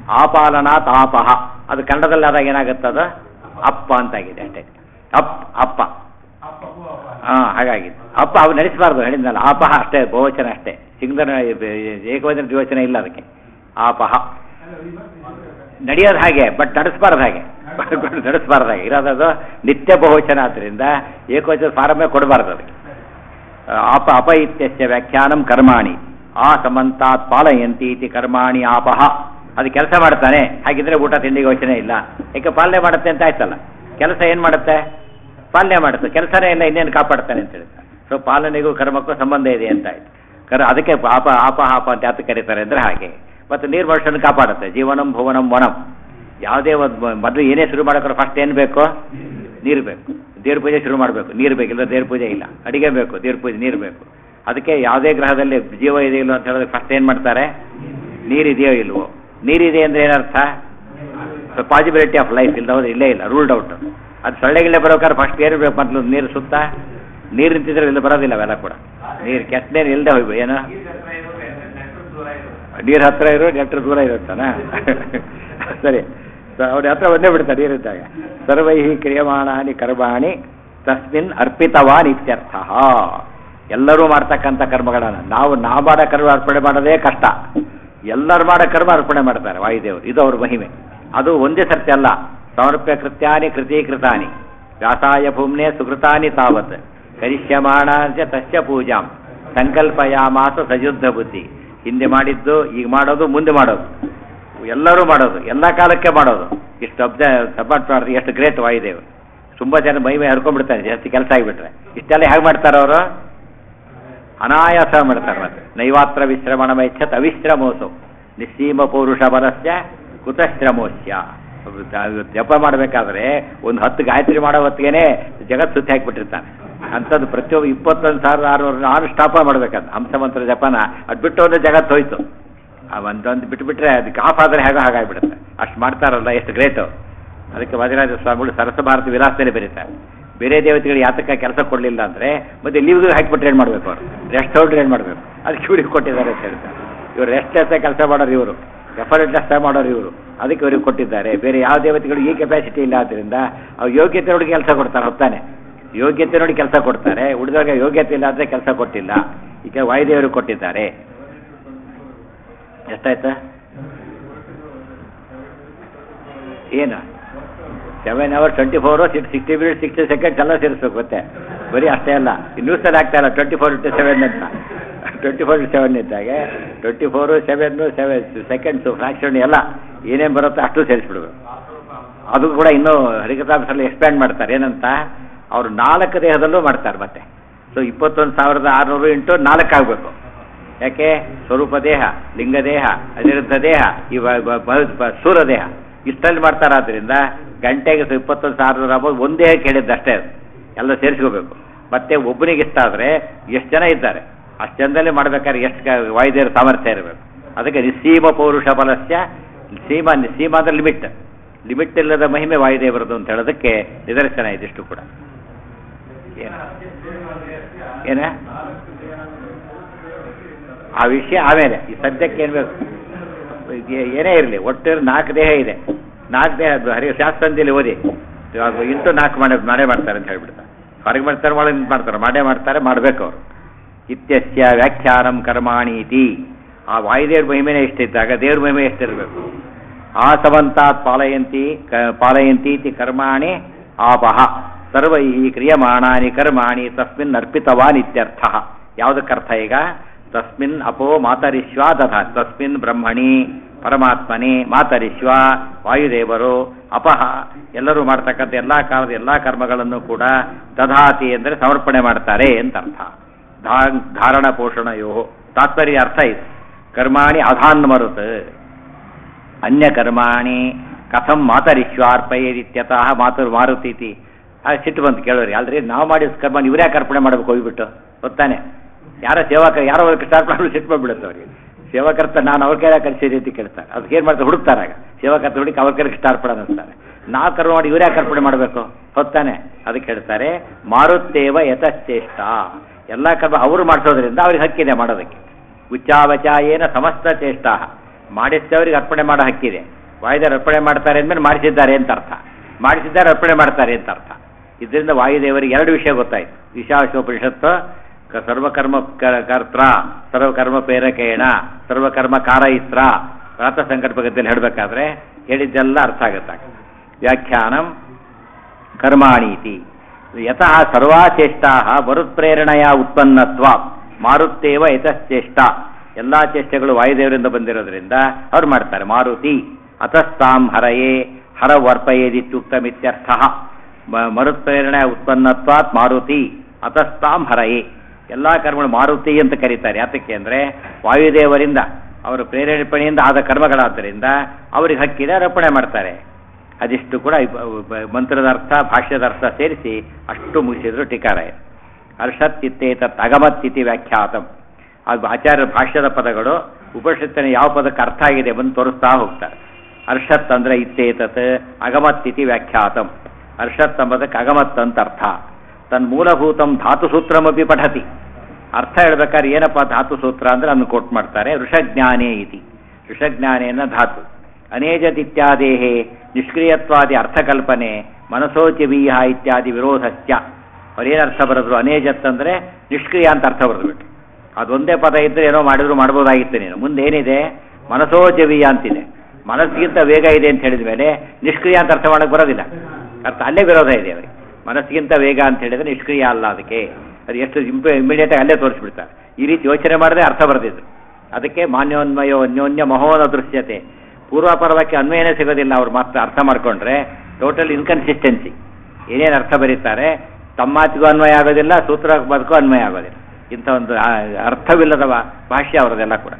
ಆಪಾಲನಾತ್ ಆಪಹ, ಅದು ಕನ್ನಡದಲ್ಲಿ ಆದಾಗ ಏನಾಗುತ್ತದ ಅಪ್ಪ ಅಂತಾಗಿದೆ ಅಷ್ಟೇ. ಅಪ್ ಅಪ್ಪ ಹಾಂ ಹಾಗಾಗಿದೆ. ಅಪ್ಪ ಅವು ನಡೆಸಬಾರ್ದು ಹೇಳಿದ್ನಲ್ಲ, ಆಪಹ ಅಷ್ಟೇ, ಬಹುವಚನ ಅಷ್ಟೇ, ಸಿಂಗನ ಏಕವಚನ ದ್ವಿವಚನ ಇಲ್ಲ ಅದಕ್ಕೆ. ಆಪಹ ನಡೆಯೋದು ಹಾಗೆ, ಬಟ್ ನಡೆಸಬಾರ್ದು ಹಾಗೆ ನಡೆಸಬಾರ್ದು ಹಾಗೆ ಇರೋದದು ನಿತ್ಯ ಬಹುವಚನ. ಆದ್ದರಿಂದ ಏಕವಚನ ಫಾರಮ್ಮೇ ಕೊಡಬಾರ್ದು ಅದಕ್ಕೆ. ಆಪ ಅಪ ಇತ್ಯಸ್ಯ ವ್ಯಾಖ್ಯಾನಂ ಕರ್ಮಾಣಿ ಆ ಸಮಂತಾತ್ ಪಾಲಯಂತಿ ಇತಿ ಕರ್ಮಾಣಿ ಆಪಹ. ಅದು ಕೆಲಸ ಮಾಡ್ತಾನೆ, ಹಾಗಿದ್ರೆ ಊಟ ತಿಂಡಿಗೆ ಯೋಚನೆ ಇಲ್ಲ, ಯಾಕೆ ಪಾಲನೆ ಮಾಡುತ್ತೆ ಅಂತ ಆಯ್ತಲ್ಲ. ಕೆಲಸ ಏನು ಮಾಡುತ್ತೆ? ಪಾಲನೆ ಮಾಡುತ್ತೆ. ಕೆಲಸನೇ ಇಲ್ಲ, ಇನ್ನೇನು ಕಾಪಾಡ್ತಾನೆ ಅಂತ ಹೇಳ್ತಾರೆ. ಸೊ ಪಾಲನೆಗೂ ಕರ್ಮಕ್ಕೂ ಸಂಬಂಧ ಇದೆ ಅಂತ ಆಯ್ತು. ಕರ್ ಅದಕ್ಕೆ ಆಪ ಆಪ ಆಪ ಅಂತ ಯಾತಕ್ಕೆ ಕರೀತಾರೆ ಅಂದರೆ ಹಾಗೆ. ಮತ್ತು ನೀರು ಮನುಷ್ಯನ ಕಾಪಾಡುತ್ತೆ. ಜೀವನಂ ಭುವನಂ ವನಂ. ಯಾವುದೇ ಒಂದು ಮೊದಲು ಏನೇ ಶುರು ಮಾಡೋಕ್ರೆ ಫಸ್ಟ್ ಏನು ಬೇಕು? ನೀರು ಬೇಕು. ದೇವ್ರ ಪೂಜೆ ಶುರು ಮಾಡಬೇಕು, ನೀರು ಬೇಕಿಲ್ಲ, ದೇವ್ರ ಪೂಜೆ ಇಲ್ಲ. ಅಡಿಗೆ ಬೇಕು, ದೇವ್ರ ಪೂಜೆ, ನೀರು ಬೇಕು. ಅದಕ್ಕೆ ಯಾವುದೇ ಗ್ರಹದಲ್ಲಿ ಜೀವ ಇದೆ ಇಲ್ಲೋ ಅಂತ ಹೇಳಿದ್ರೆ ಫಸ್ಟ್ ಏನು ಮಾಡ್ತಾರೆ? ನೀರಿದೆಯೋ ಇಲ್ವೋ. ನೀರಿದೆ ಅಂದರೆ ಏನರ್ಥ? ಪಾಸಿಬಿಲಿಟಿ ಆಫ್ ಲೈಫ್ ಇಲ್ಲ, ಹೌದು, ಇಲ್ಲೇ ಇಲ್ಲ, ರೂಲ್ಡ್ ಔಟ್. ಅದು ಸೊಳ್ಳೆಗಿಲ್ಲೇ ಬರೋಕಾದ್ರೆ ಫಸ್ಟ್ ಏನು ಬೇಕು? ಮೊದಲು ನೀರು ಸುತ್ತ ನೀರು ನಿಂತಿದ್ರೆ ಇಲ್ಲಿ ಬರೋದಿಲ್ಲ ಅವೆಲ್ಲ ಕೂಡ. ನೀರು ಕೆಟ್ಟ ನೀರು ಇಲ್ಲದೆ ಹೋಗ್ಬೇಕು. ಏನು ನೀರು ಹತ್ರ ಇರೋ ನೆಟ್ರು ದೂರ ಇರುತ್ತಾನ ಸರಿ, ಅವ್ರ ಹತ್ರ ಒಂದೇ ಬಿಡ್ತಾರೆ ನೀರಿದ್ದಾಗ. ಸರ್ವೈ ಕ್ರಿಯಮಾಣಾನಿ ಕರ್ಮಾಣಿ ತಸ್ಮಿನ್ ಅರ್ಪಿತವಾನ್ ಇತ್ಯರ್ಥ. ಎಲ್ಲರೂ ಮಾಡ್ತಕ್ಕಂಥ ಕರ್ಮಗಳನ್ನು ನಾವು ನಾವು ಮಾಡೋ ಕರ್ಮ ಅರ್ಪಣೆ ಮಾಡೋದೇ ಕಷ್ಟ. ಎಲ್ಲರೂ ಮಾಡೋ ಕರ್ಮ ಅರ್ಪಣೆ ಮಾಡ್ತಾರೆ ವಾಯುದೇವರು. ಇದು ಅವ್ರ ಮಹಿಮೆ. ಅದು ಒಂದೇ ಸರ್ತಿ ಅಲ್ಲ. ಸಮರ್ಪ್ಯ ಕೃತ್ಯಾನಿ ಕೃತೀಕೃತಾನಿ ವ್ಯಾಸಾಯ ಭೂಮ್ನೆ ಸುಕೃತಾನಿ ತಾವತ್ ಕರಿಷ್ಯಮಾಣಾಂಚ ತಸ್ಯ ಪೂಜಾಂ ಸಂಕಲ್ಪಯಾಮಾಸ ಸಯುದ್ಧ ಬುದ್ಧಿ. ಹಿಂದೆ ಮಾಡಿದ್ದು ಈಗ ಮಾಡೋದು, ಮುಂದೆ ಮಾಡೋದು, ಎಲ್ಲರೂ ಮಾಡೋದು, ಎಲ್ಲ ಕಾಲಕ್ಕೆ ಮಾಡೋದು. ಇಷ್ಟು ಅಬ್ಜ ಸಪಾಟ್ ಮಾಡಿದ್ರೆ ಎಷ್ಟು ಗ್ರೇಟ್ ವಾಯುದೇವರು. ತುಂಬ ಜನ ಮೈ ಮೈ ಹರ್ಕೊಂಡ್ಬಿಡ್ತಾರೆ ಜಾಸ್ತಿ ಕೆಲಸ ಆಗಿಬಿಟ್ರೆ. ಇಷ್ಟೆಲ್ಲ ಹೇಗೆ ಮಾಡ್ತಾರೆ ಅವರು? ಅನಾಯಾಸ ಮಾಡ್ತಾರೆ. ಮತ್ತೆ ನೈವಾತ್ರ ವಿಶ್ರಮಣ ಮೈಚ್ಛತ್ ಅವಿಶ್ರಮೋಸು ನಿಸ್ಸೀಮ ಪೌರುಷ ಬಲಸ್ಯ ಕುತಶ್ರಮೋಸ್ಯ. ಜಪ ಮಾಡಬೇಕಾದ್ರೆ ಒಂದು ಹತ್ತು ಗಾಯತ್ರಿ ಮಾಡೋ ಹೊತ್ತಿಗೆ ಜಗತ್ ಸುತ್ತಿ ಹಾಕಿಬಿಟ್ಟಿರ್ತಾನೆ. ಅಂಥದ್ದು ಪ್ರತಿಯೊಬ್ಬ ಇಪ್ಪತ್ತೊಂದು ಸಾವಿರದ ಆರುನೂರು ನಾನು ಸ್ಟಾಪ ಮಾಡ್ಬೇಕಂತ ಹಂಸಮಂತ್ರ ಜಪನ. ಅದು ಬಿಟ್ಟು ಹೋದ್ರೆ ಜಗತ್ತು ಹೋಯ್ತು. ಒಂದೊಂದು ಬಿಟ್ಟುಬಿಟ್ರೆ ಅದಕ್ಕೆ ಆಫ್ ಆದರೆ ಹೇಗೋ ಹಾಗಾಗಿಬಿಡುತ್ತೆ. ಅಷ್ಟು ಮಾಡ್ತಾರಲ್ಲ, ಎಷ್ಟು ಗ್ರೇಟು. ಅದಕ್ಕೆ ವಾದಿರಾಜ ಸ್ವಾಮಿಗಳು ಸರಸ ಭಾರತ ವಿಲಾಸದಲ್ಲಿ ಬರೀತಾರೆ. ಬೇರೆ ದೇವತೆಗಳು ಯಾತಕ್ಕೆ ಕೆಲಸ ಕೊಡಲಿಲ್ಲ ಅಂದರೆ ಮತ್ತೆ ಲೀವ್ಗೆ ಹಾಕಿಬಿಟ್ರೆ ಏನು ಮಾಡಬೇಕು? ಅವರು ರೆಸ್ಟ್ ಹೊಡ್ರೆ ಏನು ಮಾಡಬೇಕು? ಅದಕ್ಕೆ ಇವ್ರಿಗೆ ಕೊಟ್ಟಿದ್ದಾರೆ ಅಂತ ಹೇಳ್ತಾರೆ. ಇವರು ರೆಸ್ಟ್ ಅಷ್ಟೇ ಕೆಲಸ ಮಾಡೋರು, ಇವರು ಎಫರ್ಟ್ ಅಷ್ಟೇ ಮಾಡೋರು ಇವರು. ಅದಕ್ಕೆ ಇವ್ರಿಗೆ ಕೊಟ್ಟಿದ್ದಾರೆ. ಬೇರೆ ಯಾವ ದೇವತೆಗಳು ಈ ಕೆಪಾಸಿಟಿ ಇಲ್ಲ. ಆದ್ದರಿಂದ ಅವ್ರು ಯೋಗ್ಯತೆ ನೋಡಿ ಕೆಲಸ ಕೊಡ್ತಾರೆ. ಹೊತ್ತಾನೆ ಯೋಗ್ಯತೆ ನೋಡಿ ಕೆಲಸ ಕೊಡ್ತಾರೆ. ಉಳಿದಾಗ ಯೋಗ್ಯತೆ ಇಲ್ಲ ಅಂದರೆ ಕೆಲಸ ಕೊಟ್ಟಿಲ್ಲ. ಈಗ ವಾಯುದೇವರು ಕೊಟ್ಟಿದ್ದಾರೆ. ಎಷ್ಟಾಯ್ತಾ? ಏನು seven hour twenty four six sixty minute sixty seconds ಎಲ್ಲ ಸೇರಿಸ್ಬೇಕು. ಮತ್ತೆ ಬರೀ ಅಷ್ಟೇ ಅಲ್ಲ, ನ್ಯೂಸಲ್ಲಿ ಆಗ್ತಾ ಇಲ್ಲ ಟ್ವೆಂಟಿ ಫೋರ್ ಇಂಟು ಸೆವೆನ್ ಅಂತ. ಟ್ವೆಂಟಿ ಫೋರ್ ಇಂಟು ಸೆವೆನ್ ಇದ್ದಾಗೆ twenty four seven seven seconds fraction ಎಲ್ಲ ಏನೇನು ಬರುತ್ತೋ ಅಷ್ಟು ಸೇರಿಸ್ಬಿಡ್ಬೇಕು. ಅದು ಕೂಡ ಇನ್ನೂ ಹರಿಕಥಾಂಶದಲ್ಲಿ ಎಕ್ಸ್ಪ್ಯಾಂಡ್ ಮಾಡ್ತಾರೆ. ಏನಂತ ಅವರು ನಾಲ್ಕು ದೇಹದಲ್ಲೂ ಮಾಡ್ತಾರೆ. ಮತ್ತೆ ಸೊ ಇಪ್ಪತ್ತೊಂದು ಸಾವಿರದ ಆರುನೂರು ಇಂಟು ನಾಲ್ಕು ಆಗಬೇಕು. ಯಾಕೆ? ಸ್ವರೂಪ ದೇಹ, ಲಿಂಗ ದೇಹ, ಅನಿರುದ್ಧ ದೇಹ, ಇವ ಸೂರ ದೇಹ ಇಷ್ಟಲ್ಲಿ ಮಾಡ್ತಾರಾದ್ರಿಂದ ಗಂಟೆಗೆ ಇಪ್ಪತ್ತೊಂದು ಸಾವಿರ ಆಗ್ಬೋದು. ಒಂದೇ ಕೇಳಿದ್ದಷ್ಟೇ, ಎಲ್ಲ ಸೇರಿಸ್ಕೋಬೇಕು. ಮತ್ತೆ ಒಬ್ಬನಿಗೆ ಇಷ್ಟ ಆದರೆ ಎಷ್ಟು ಜನ ಇದ್ದಾರೆ ಅಷ್ಟು ಜನದಲ್ಲೇ ಮಾಡ್ಬೇಕಾದ್ರೆ ಎಷ್ಟು ವಾಯುದೇವರ ಸಾಮರ್ಥ್ಯ ಇರಬೇಕು. ಅದಕ್ಕೆ ನಿಸ್ಸೀಮ ಪೌರುಷ ಬಲಸ್ಯ. ಸೀಮ ಸೀಮ ಅಂದರೆ ಲಿಮಿಟ್. ಲಿಮಿಟ್ ಇಲ್ಲದ ಮಹಿಮೆ ವಾಯುದೇವರದು ಅಂತ ಹೇಳೋದಕ್ಕೆ ನಿದರ್ಶನ ಇದಿಷ್ಟು ಕೂಡ. ಏನ ಏನ ಆ ವಿಷಯ ಆಮೇಲೆ. ಈ ಸದ್ಯಕ್ಕೆ ಏನು ಬೇಕು? ಏನೇ ಇರಲಿ, ಒಟ್ಟು ನಾಲ್ಕು ದೇಹ ಇದೆ. ನಾಲ್ಕು ದೇಹ ಹರಿ ಶಾಸ್ತ್ರದಲ್ಲಿ ಓದಿ ಇಂಟು ನಾಲ್ಕು ಮಾಡೇ ಮಾಡೇ ಮಾಡ್ತಾರೆ ಅಂತ ಹೇಳ್ಬಿಡ್ತಾರೆ. ಹೊರಗೆ ಮಾಡ್ತಾರೆ, ಒಳಗೆ ಮಾಡ್ತಾರೆ, ಮಾಡೇ ಮಾಡ್ತಾರೆ, ಮಾಡಬೇಕು ಅವರು. ಇತ್ಯಸ್ಯ ವ್ಯಾಖ್ಯಾನಂ ಕರ್ಮಾಣೀತಿ. ಆ ವಾಯುದೇವ್ರ ಮಹಿಮೆನೇ ಎಷ್ಟಿದ್ದಾಗ ದೇವ್ರ ಮಹಿಮೆ ಎಷ್ಟಿರಬೇಕು? ಆ ಸಮಂತಾತ್ ಪಾಲಯಂತಿ ಪಾಲಯಂತಿ ಇತಿ ಕರ್ಮಾಣಿ ಆಪಹ ಸರ್ವೈ ಕ್ರಿಯಮಾಣಾನಿ ಕರ್ಮಾಣಿ ತಸ್ಮಿನ್ ಅರ್ಪಿತವಾನ್ ಇತ್ಯರ್ಥ. ಯಾವುದಕ್ಕರ್ಥ ಈಗ? ತಸ್ಮಿನ್ ಅಪೋ ಮಾತರಿಶ್ವ ದಧ. ತಸ್ಮಿನ್ ಬ್ರಹ್ಮಣಿ ಪರಮಾತ್ಮನೇ ಮಾತರಿಶ್ವ ವಾಯುದೇವರು ಅಪಹ ಎಲ್ಲರೂ ಮಾಡ್ತಕ್ಕಂಥ ಎಲ್ಲ ಕಾಲದ ಎಲ್ಲ ಕರ್ಮಗಳನ್ನು ಕೂಡ ದಧಾತಿ ಅಂದರೆ ಸಮರ್ಪಣೆ ಮಾಡ್ತಾರೆ ಅಂತ ಅರ್ಥ. ಧಾ ಧಾರಣ ಪೋಷಣಯೋ ತಾತ್ಪರ್ಯ ಅರ್ಥ ಇದೆ. ಕರ್ಮಾಣಿ ಅಧಾನ್ ಮರುತ್ ಅನ್ಯ ಕರ್ಮಾಣಿ ಕಥಂ ಮಾತರಿಶ್ವಾರ್ಪಯೇರಿತ್ಯತಃ ಮಾತುರ್ ಮಾರುತೀತಿ. ಆ ಸಿಟ್ಟು ಬಂತು ಕೇಳೋರಿ. ಅಲ್ರಿ ನಾವು ಮಾಡಿದ ಕರ್ಮ ಇವರೇ ಅರ್ಪಣೆ ಮಾಡಬೇಕು ಹೋಗಿಬಿಟ್ಟು ಗೊತ್ತಾನೆ. ಯಾರ ಸೇವಕ ಯಾರೋ ಕೃಷ್ಣಾರ್ಪಣೆ ಸಿಟ್ಟು ಬಂದ್ಬಿಡುತ್ತೆ ಅವರಿಗೆ. ಸೇವಕರ್ತ ನಾನು ಅವ್ರ ಕೈಯಾಗ ಕಲಿಸಿ ರೀತಿ ಕೇಳ್ತಾರೆ. ಅದಕ್ಕೆ ಏನು ಮಾಡ್ತಾರೆ? ಹುಡುಕ್ತಾರಾಗ ಸೇವಕರ್ತ ಹುಡುಕಿ ಅವ್ರ ಕೈಗೆ ಕೃಷ್ಣಾರ್ಪಣೆ ಅಂತಾರೆ. ನಾವು ಕರ್ಮ ಮಾಡಿ ಇವರೇ ಅರ್ಪಣೆ ಮಾಡಬೇಕು ಹೊತ್ತಾನೆ. ಅದಕ್ಕೆ ಹೇಳ್ತಾರೆ ಮಾರುತ್ತೇವ ಯತಶ್ಚೇಷ್ಟ. ಎಲ್ಲ ಕರ್ಮ ಅವರು ಮಾಡಿಸೋದ್ರಿಂದ ಅವ್ರಿಗೆ ಹಕ್ಕಿದೆ ಮಾಡೋದಕ್ಕೆ. ಉಚ್ಚಾವಚ ಏನ ಸಮಸ್ತ ಚೇಷ್ಟ ಮಾಡಿಸಿದವರಿಗೆ ಅರ್ಪಣೆ ಮಾಡೋ ಹಕ್ಕಿದೆ. ವಾಯುದೇವರು ಅರ್ಪಣೆ ಮಾಡ್ತಾರೆ ಅಂದಮೇಲೆ ಮಾಡಿಸಿದ್ದಾರೆ ಅಂತ ಅರ್ಥ, ಮಾಡಿಸಿದ್ದಾರೆ ಅರ್ಪಣೆ ಮಾಡ್ತಾರೆ ಅಂತ ಅರ್ಥ. ಇದರಿಂದ ವಾಯುದೇವರಿಗೆ ಎರಡು ವಿಷಯ ಗೊತ್ತಾಯಿತು. ಈಶಾವಾಸ್ಯೋಪನಿಷತ್ತು ಸರ್ವಕರ್ಮ ಕರ್ತ್ರ ಸರ್ವಕರ್ಮ ಪ್ರೇರಕೇಣ ಸರ್ವಕರ್ಮ ಕಾರಯಿತ್ರ ಪ್ರಾತ ಸಂಕಲ್ಪಗತಿಯಲ್ಲಿ ಹೇಳಬೇಕಾದ್ರೆ ಹೇಳಿದ್ದೆಲ್ಲ ಅರ್ಥ ಆಗುತ್ತೆ. ವ್ಯಾಖ್ಯಾನಂ ಕರ್ಮಾಣೀತಿ ಯತಃ ಸರ್ವಾಚೇಷ್ಟಾ ಮರುತ್ಪ್ರೇರಣೆಯ ಉತ್ಪನ್ನತ್ವ ಮಾರುತ್ತೇವ ಯತಶ್ಚೇಷ್ಟ. ಎಲ್ಲ ಚೇಷ್ಟೆಗಳು ವಾಯುದೇವರಿಂದ ಬಂದಿರೋದ್ರಿಂದ ಅವ್ರು ಮಾಡ್ತಾರೆ. ಮಾರುತಿ ಅತಸ್ತಾಂ ಹರಯೇ ಹರ ವರ್ಪಯೇದಿತ್ಯುಕ್ತಮಿತ್ಯರ್ಥ. ಮರುತ್ಪ್ರೇರಣೆಯ ಉತ್ಪನ್ನತ್ವಾತ್ ಮಾರುತಿ ಅತಸ್ತಾಂ ಹರಯೇ. ಎಲ್ಲ ಕರ್ಮಗಳು ಮಾರುತಿ ಅಂತ ಕರೀತಾರೆ. ಯಾತಕ್ಕೆ ಅಂದರೆ ವಾಯುದೇವರಿಂದ ಅವರ ಪ್ರೇರೇಪಣೆಯಿಂದ ಆದ ಕರ್ಮಗಳಾದ್ದರಿಂದ ಅವ್ರಿಗೆ ಹಕ್ಕಿದೆ, ಅರ್ಪಣೆ ಮಾಡ್ತಾರೆ. ಅದಿಷ್ಟು ಕೂಡ ಮಂತ್ರದ ಅರ್ಥ ಭಾಷ್ಯದ ಅರ್ಥ ಸೇರಿಸಿ ಅಷ್ಟು ಮುಗಿಸಿದ್ರು ಟೀಕಾರಾಯ. ಅರ್ಷತ್ ಇತ್ತೇತತ್ ಅಗಮತ್ತಿತಿ ವ್ಯಾಖ್ಯಾತಂ. ಅದು ಆಚಾರ್ಯ ಭಾಷ್ಯದ ಪದಗಳು ಉಪನಿಷತ್ತಿನ ಯಾವ ಪದಕ್ಕೆ ಅರ್ಥ ಆಗಿದೆ ಬಂದು ತೋರಿಸ್ತಾ ಹೋಗ್ತಾರೆ. ಅರ್ಷತ್ ಅಂದರೆ ಇತ್ತೇತತ್ ಅಗಮತ್ತಿತಿ ವ್ಯಾಖ್ಯಾತಂ. ಅರ್ಷತ್ ಎಂಬುದಕ್ಕೆ ಅಗಮತ್ ಅಂತ ಅರ್ಥ. ತನ್ನ ಮೂಲಭೂತಂ ಧಾತುಸೂತ್ರಮಪಿ ಪಠತಿ. ಅರ್ಥ ಹೇಳ್ಬೇಕಾದ್ರೆ ಏನಪ್ಪ ಧಾತುಸೂತ್ರ ಅಂದರೆ ಅದನ್ನು ಕೋಟ್ ಮಾಡ್ತಾರೆ. ಋಷಜ್ಞಾನೇ ಇತಿ. ಋಷಜ್ಞಾನೇನ ಧಾತು ಅನೇಜದಿತ್ಯಾದೇಹೇ ನಿಷ್ಕ್ರಿಯತ್ವಾದಿ ಅರ್ಥಕಲ್ಪನೆ ಮನಸೋಚವೀಯ ಇತ್ಯಾದಿ ವಿರೋಧಸ್ಯ. ಅವ್ರೇನು ಅರ್ಥ ಬರೆದ್ರು? ಅನೇಜತ್ ಅಂದರೆ ನಿಷ್ಕ್ರಿಯ ಅಂತ ಅರ್ಥ ಬರೆದ್ಬಿಟ್ಟು. ಅದೊಂದೇ ಪದ ಇದ್ದರೆ ಏನೋ ಮಾಡಿದ್ರು ಮಾಡ್ಬೋದಾಗಿತ್ತು. ನೀನು ಮುಂದೆ ಏನಿದೆ? ಮನಸೋಚವೀಯ ಅಂತಿದೆ. ಮನಸ್ಸಿಗಿಂತ ವೇಗ ಇದೆ ಅಂತ ಹೇಳಿದ ಮೇಲೆ ನಿಷ್ಕ್ರಿಯ ಅಂತ ಅರ್ಥ ಮಾಡೋಕ್ಕೆ ಬರೋದಿಲ್ಲ. ಅರ್ಥ ಅಲ್ಲೇ ವಿರೋಧ ಇದೆ ಅವರಿಗೆ. ಮನಸ್ಸಿಗಿಂತ ವೇಗ ಅಂತ ಹೇಳಿದರೆ ನಿಷ್ಕ್ರಿಯ ಅಲ್ಲ. ಅದಕ್ಕೆ ಅದು ಎಷ್ಟು ಇಂಪ ಇಮಿಡಿಯೇಟಾಗಿ ಅಲ್ಲೇ ತೋರಿಸ್ಬಿಡ್ತಾರೆ. ಈ ರೀತಿ ಯೋಚನೆ ಮಾಡದೆ ಅರ್ಥ ಬರೆದಿದ್ರು. ಅದಕ್ಕೆ ಮಾನ್ಯೋನ್ಮಯೋ ಅನ್ಯೋನ್ಯ ಮಹೋನ ದೃಶ್ಯತೆ. ಪೂರ್ವಾಪರವಾಗಿ ಅನ್ವಯನೇ ಸಿಗೋದಿಲ್ಲ. ಅವ್ರು ಮಾತ್ರ ಅರ್ಥ ಮಾಡಿಕೊಂಡ್ರೆ ಟೋಟಲ್ ಇನ್ಕನ್ಸಿಸ್ಟೆನ್ಸಿ. ಏನೇನು ಅರ್ಥ ಬರೀತಾರೆ ತಮ್ಮ ಮಾತಿಗೂ ಅನ್ವಯ ಆಗೋದಿಲ್ಲ, ಸೂತ್ರ ಬದುಕೂ ಅನ್ವಯ ಆಗೋದಿಲ್ಲ. ಇಂಥ ಒಂದು ಅರ್ಥವಿಲ್ಲದ ಭಾಷ್ಯ ಅವರದೆಲ್ಲ ಕೂಡ.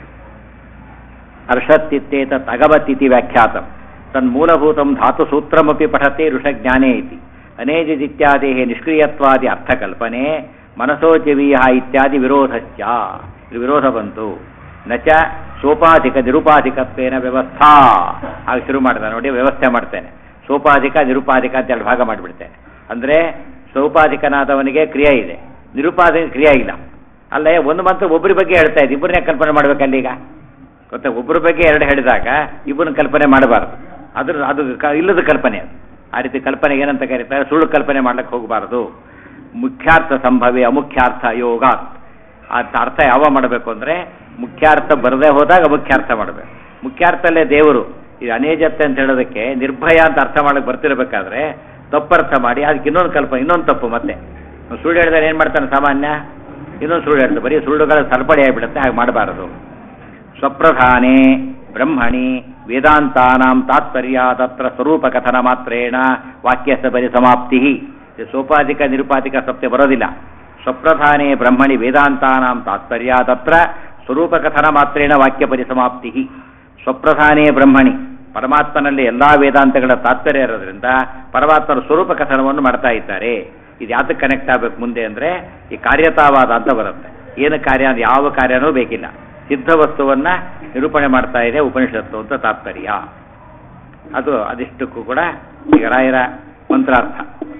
ಅರ್ಷತ್ತಿತ್ತೇತತ್ ಅಗಮತ್ತಿತಿ ವ್ಯಾಖ್ಯಾತಂ ತನ್ಮೂಲಭೂತಂ ಧಾತುಸೂತ್ರಮಪಿ ಪಠತೆ ಋಷಜ್ಞಾನೇ ಇತಿ. ಅನೇಜಿತ್ಯಾದೇಹೇ ನಿಷ್ಕ್ರಿಯತ್ವಾದಿ ಅರ್ಥಕಲ್ಪನೆ ಮನಸೋಚವೀಯ ಇತ್ಯಾದಿ ವಿರೋಧಶ್ಚ. ಇದು ವಿರೋಧ ಬಂತು. ನಚ ಸೋಪಾಧಿಕ ನಿರುಪಾಧಿಕತ್ವೇನ ವ್ಯವಸ್ಥಾ. ಆಗ ಶುರು ಮಾಡ್ತಾನೆ ನೋಡಿ, ವ್ಯವಸ್ಥೆ ಮಾಡ್ತೇನೆ. ಸೋಪಾಧಿಕ ನಿರುಪಾಧಿಕ ಅಂತ ಎರಡು ಭಾಗ ಮಾಡಿಬಿಡ್ತೇನೆ. ಅಂದರೆ ಸೋಪಾಧಿಕನಾದವನಿಗೆ ಕ್ರಿಯೆ ಇದೆ, ನಿರುಪಾಧಿಕ ಕ್ರಿಯೆ ಇಲ್ಲ. ಅಲ್ಲೇ ಒಂದು ಮಾತ್ರ ಒಬ್ಬರ ಬಗ್ಗೆ ಹೇಳ್ತಾ ಇದ್ದೆ, ಇಬ್ಬರನ್ನೇ ಕಲ್ಪನೆ ಮಾಡ್ಬೇಕಲ್ಲ. ಈಗ ಗೊತ್ತಾ, ಒಬ್ಬರ ಬಗ್ಗೆ ಎರಡು ಹೇಳಿದಾಗ ಇಬ್ಬರನ್ನ ಕಲ್ಪನೆ ಮಾಡಬಾರ್ದು. ಅದ್ರ ಅದು ಇಲ್ಲದ ಕಲ್ಪನೆ. ಅದು ಆ ರೀತಿ ಕಲ್ಪನೆಗೆ ಏನಂತ ಕರೀತಾರೆ? ಸುಳ್ಳು ಕಲ್ಪನೆ ಮಾಡ್ಲಿಕ್ಕೆ ಹೋಗಬಾರದು. ಮುಖ್ಯಾರ್ಥ ಸಂಭವಿ ಅಮುಖ್ಯಾರ್ಥ ಯೋಗ. ಅಂತ ಅರ್ಥ ಯಾವ ಮಾಡಬೇಕು ಅಂದರೆ ಮುಖ್ಯಾರ್ಥ ಬರದೇ ಹೋದಾಗ ಮುಖ್ಯಾರ್ಥ ಮಾಡಬೇಕು. ಮುಖ್ಯಾರ್ಥಲ್ಲೇ ದೇವರು ಇದು ಅನೇಜತ್ತೆ ಅಂತ ಹೇಳೋದಕ್ಕೆ ನಿರ್ಭಯ ಅಂತ ಅರ್ಥ ಮಾಡಕ್ಕೆ ಬರ್ತಿರ್ಬೇಕಾದ್ರೆ ತಪ್ಪರ್ಥ ಮಾಡಿ ಅದಕ್ಕೆ ಇನ್ನೊಂದು ಕಲ್ಪನೆ, ಇನ್ನೊಂದು ತಪ್ಪು. ಮತ್ತೆ ಸುಳ್ಳು ಹೇಳಿದ್ರೆ ಏನು ಮಾಡ್ತಾನೆ ಸಾಮಾನ್ಯ? ಇನ್ನೊಂದು ಸುಳ್ಳು ಹೇಳ್ತಾರೆ. ಬರೀ ಸುಳ್ಳುಗಳ ಸರಪಳಿ ಆಗಿಬಿಡುತ್ತೆ. ಹಾಗೆ ಮಾಡಬಾರದು. ಸ್ವಪ್ರಧಾನೇ ಬ್ರಹ್ಮಣಿ ವೇದಾಂತಾನಾಂ ತಾತ್ಪರ್ಯ ತತ್ರ ಸ್ವರೂಪ ಕಥನ ಮಾತ್ರೇಣ ವಾಕ್ಯಸ್ಯ ಪರಿಸಮಾಪ್ತಿ. ಸೋಪಾಧಿಕ ನಿರುಪಾಧಿಕ ಸತ್ಯ ಬರೋದಿಲ್ಲ. ಸ್ವಪ್ರಧಾನೇ ಬ್ರಹ್ಮಣಿ ವೇದಾಂತಾನಾಂ ತಾತ್ಪರ್ಯ ತತ್ರ ಸ್ವರೂಪ ಕಥನ ಮಾತ್ರೇಣ ವಾಕ್ಯ ಪರಿಸಮಾಪ್ತಿ. ಸ್ವಪ್ರಧಾನೇ ಬ್ರಹ್ಮಣಿ ಪರಮಾತ್ಮನಲ್ಲಿ ಎಲ್ಲ ವೇದಾಂತಗಳ ತಾತ್ಪರ್ಯ ಇರೋದ್ರಿಂದ ಪರಮಾತ್ಮನ ಸ್ವರೂಪ ಕಥನವನ್ನು ಮಾಡ್ತಾ ಇದ್ದಾರೆ. ಇದು ಯಾತಕ್ಕೆ ಕನೆಕ್ಟ್ ಆಗಬೇಕು ಮುಂದೆ ಅಂದರೆ ಈ ಕಾರ್ಯತಾವಾದ ಅಂತ ಬರುತ್ತೆ. ಏನು ಕಾರ್ಯ ಅಂದ್ರೆ ಯಾವ ಕಾರ್ಯನೂ ಬೇಕಿಲ್ಲ. ಸಿದ್ಧ ವಸ್ತುವನ್ನ ನಿರೂಪಣೆ ಮಾಡ್ತಾ ಇದೆ ಉಪನಿಷತ್ತು ಅಂತ ತಾತ್ಪರ್ಯ. ಅದು ಅದಿಷ್ಟಕ್ಕೂ ಕೂಡ ಈಗ ರಾಯರ ಮಂತ್ರಾರ್ಥ.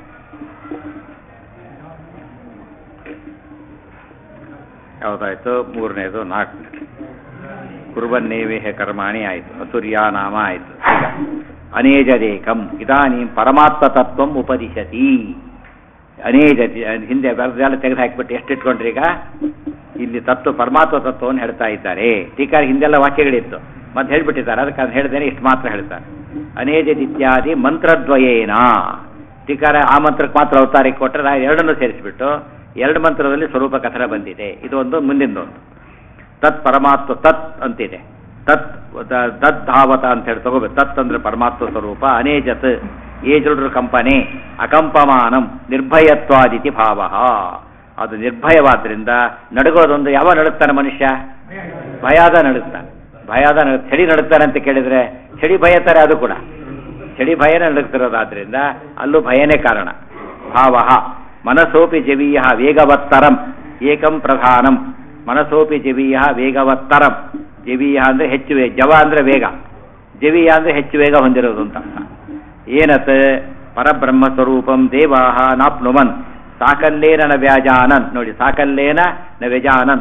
ಯಾವುದಾಯ್ತು? ಮೂರನೇದು ನಾಲ್ಕನೇ ಕುರ್ಬನ್ನೇವೇಹ ಕರ್ಮಾಣಿ ಆಯಿತು. ಅಸುರ್ಯ ನಾಮ ಆಯಿತು. ಈಗ ಅನೇಜದೇಕಂ ಇದಾನೀಂ ಪರಮಾತ್ಮ ತತ್ವಂ ಉಪದಿಶತಿ. ಅನೇಜತಿ ಹಿಂದೆ ಬರೆದೆಲ್ಲ ತೆಗೆದು ಹಾಕಿಬಿಟ್ಟು ಎಷ್ಟು ಇಟ್ಕೊಂಡ್ರಿ? ಈಗ ಇಲ್ಲಿ ತತ್ವ ಪರಮಾತ್ಮ ತತ್ವವನ್ನು ಹೇಳ್ತಾ ಇದ್ದಾರೆ. ಟೀಕಾರ ಹಿಂದೆಲ್ಲ ವಾಕ್ಯಗಳಿತ್ತು, ಮತ್ತೆ ಹೇಳ್ಬಿಟ್ಟಿದ್ದಾರೆ. ಅದಕ್ಕೆ ಅದು ಹೇಳ್ದೇನೆ ಇಷ್ಟು ಮಾತ್ರ ಹೇಳ್ತಾರೆ. ಅನೇಜದಿತ್ಯಾದಿ ಮಂತ್ರದ್ವಯೇನ. ಟೀಕಾರ ಆ ಮಂತ್ರಕ್ಕೆ ಮಾತ್ರ ಅವತಾರಕ್ಕೆ ಕೊಟ್ಟರೆ ನಾವು ಎರಡನ್ನು ಸೇರಿಸಿಬಿಟ್ಟು ಎರಡು ಮಂತ್ರದಲ್ಲಿ ಸ್ವರೂಪ ಕಥನ ಬಂದಿದೆ. ಇದು ಒಂದು ಮುಂದಿಂದೊಂದು. ತತ್ ಪರಮಾತ್ಮ ತತ್ ಅಂತಿದೆ. ತತ್ ತತ್ ಧಾವತ ಅಂತ ಹೇಳಿ ತಗೋಬೇಕು. ತತ್ ಅಂದ್ರೆ ಪರಮಾತ್ಮ ಸ್ವರೂಪ. ಅನೇಜತ್ ಏಜುಡ್ರ ಕಂಪನೆ ಅಕಂಪಮಾನಂ ನಿರ್ಭಯತ್ವಾದಿತಿ ಭಾವ. ಅದು ನಿರ್ಭಯವಾದ್ರಿಂದ ನಡುಗೋದೊಂದು. ಯಾವ ನಡುಗ್ತಾನೆ ಮನುಷ್ಯ? ಭಯಾದ ನಡುಗ್ತಾನೆ. ಭಯಾದ ನಡು ಚಳಿ ನಡುಗ್ತಾನೆ ಅಂತ ಕೇಳಿದ್ರೆ ಚಳಿ ಭಯತಾರೆ. ಅದು ಕೂಡ ಚಳಿ ಭಯನೇ ನಡುಗ್ತಿರೋದಾದ್ರಿಂದ ಅಲ್ಲೂ ಭಯನೇ ಕಾರಣ. ಭಾವ ಮನಸೋಪಿ ಜವೀಯ ವೇಗವತ್ತರಂ ಏಕಂ ಪ್ರಧಾನಂ. ಮನಸೋಪಿ ಜವೀಯ ವೇಗವತ್ತರಂ. ಜವೀಯ ಅಂದರೆ ಹೆಚ್ಚು ವೇಗ, ಜವ ಅಂದರೆ ವೇಗ, ಜವೀಯ ಅಂದರೆ ಹೆಚ್ಚು ವೇಗ ಹೊಂದಿರೋದು ಅಂತ ಅರ್ಥ. ಏನತ್ ಪರಬ್ರಹ್ಮ ಸ್ವರೂಪಂ ದೇವಾಹ ನಾಪ್ನುವನ್ ಸಾಕಲ್ಲೇನ ನ ವ್ಯಾಜಾನನ್. ನೋಡಿ, ಸಾಕಲ್ಲೇನ ನ ವ್ಯಜಾನನ್.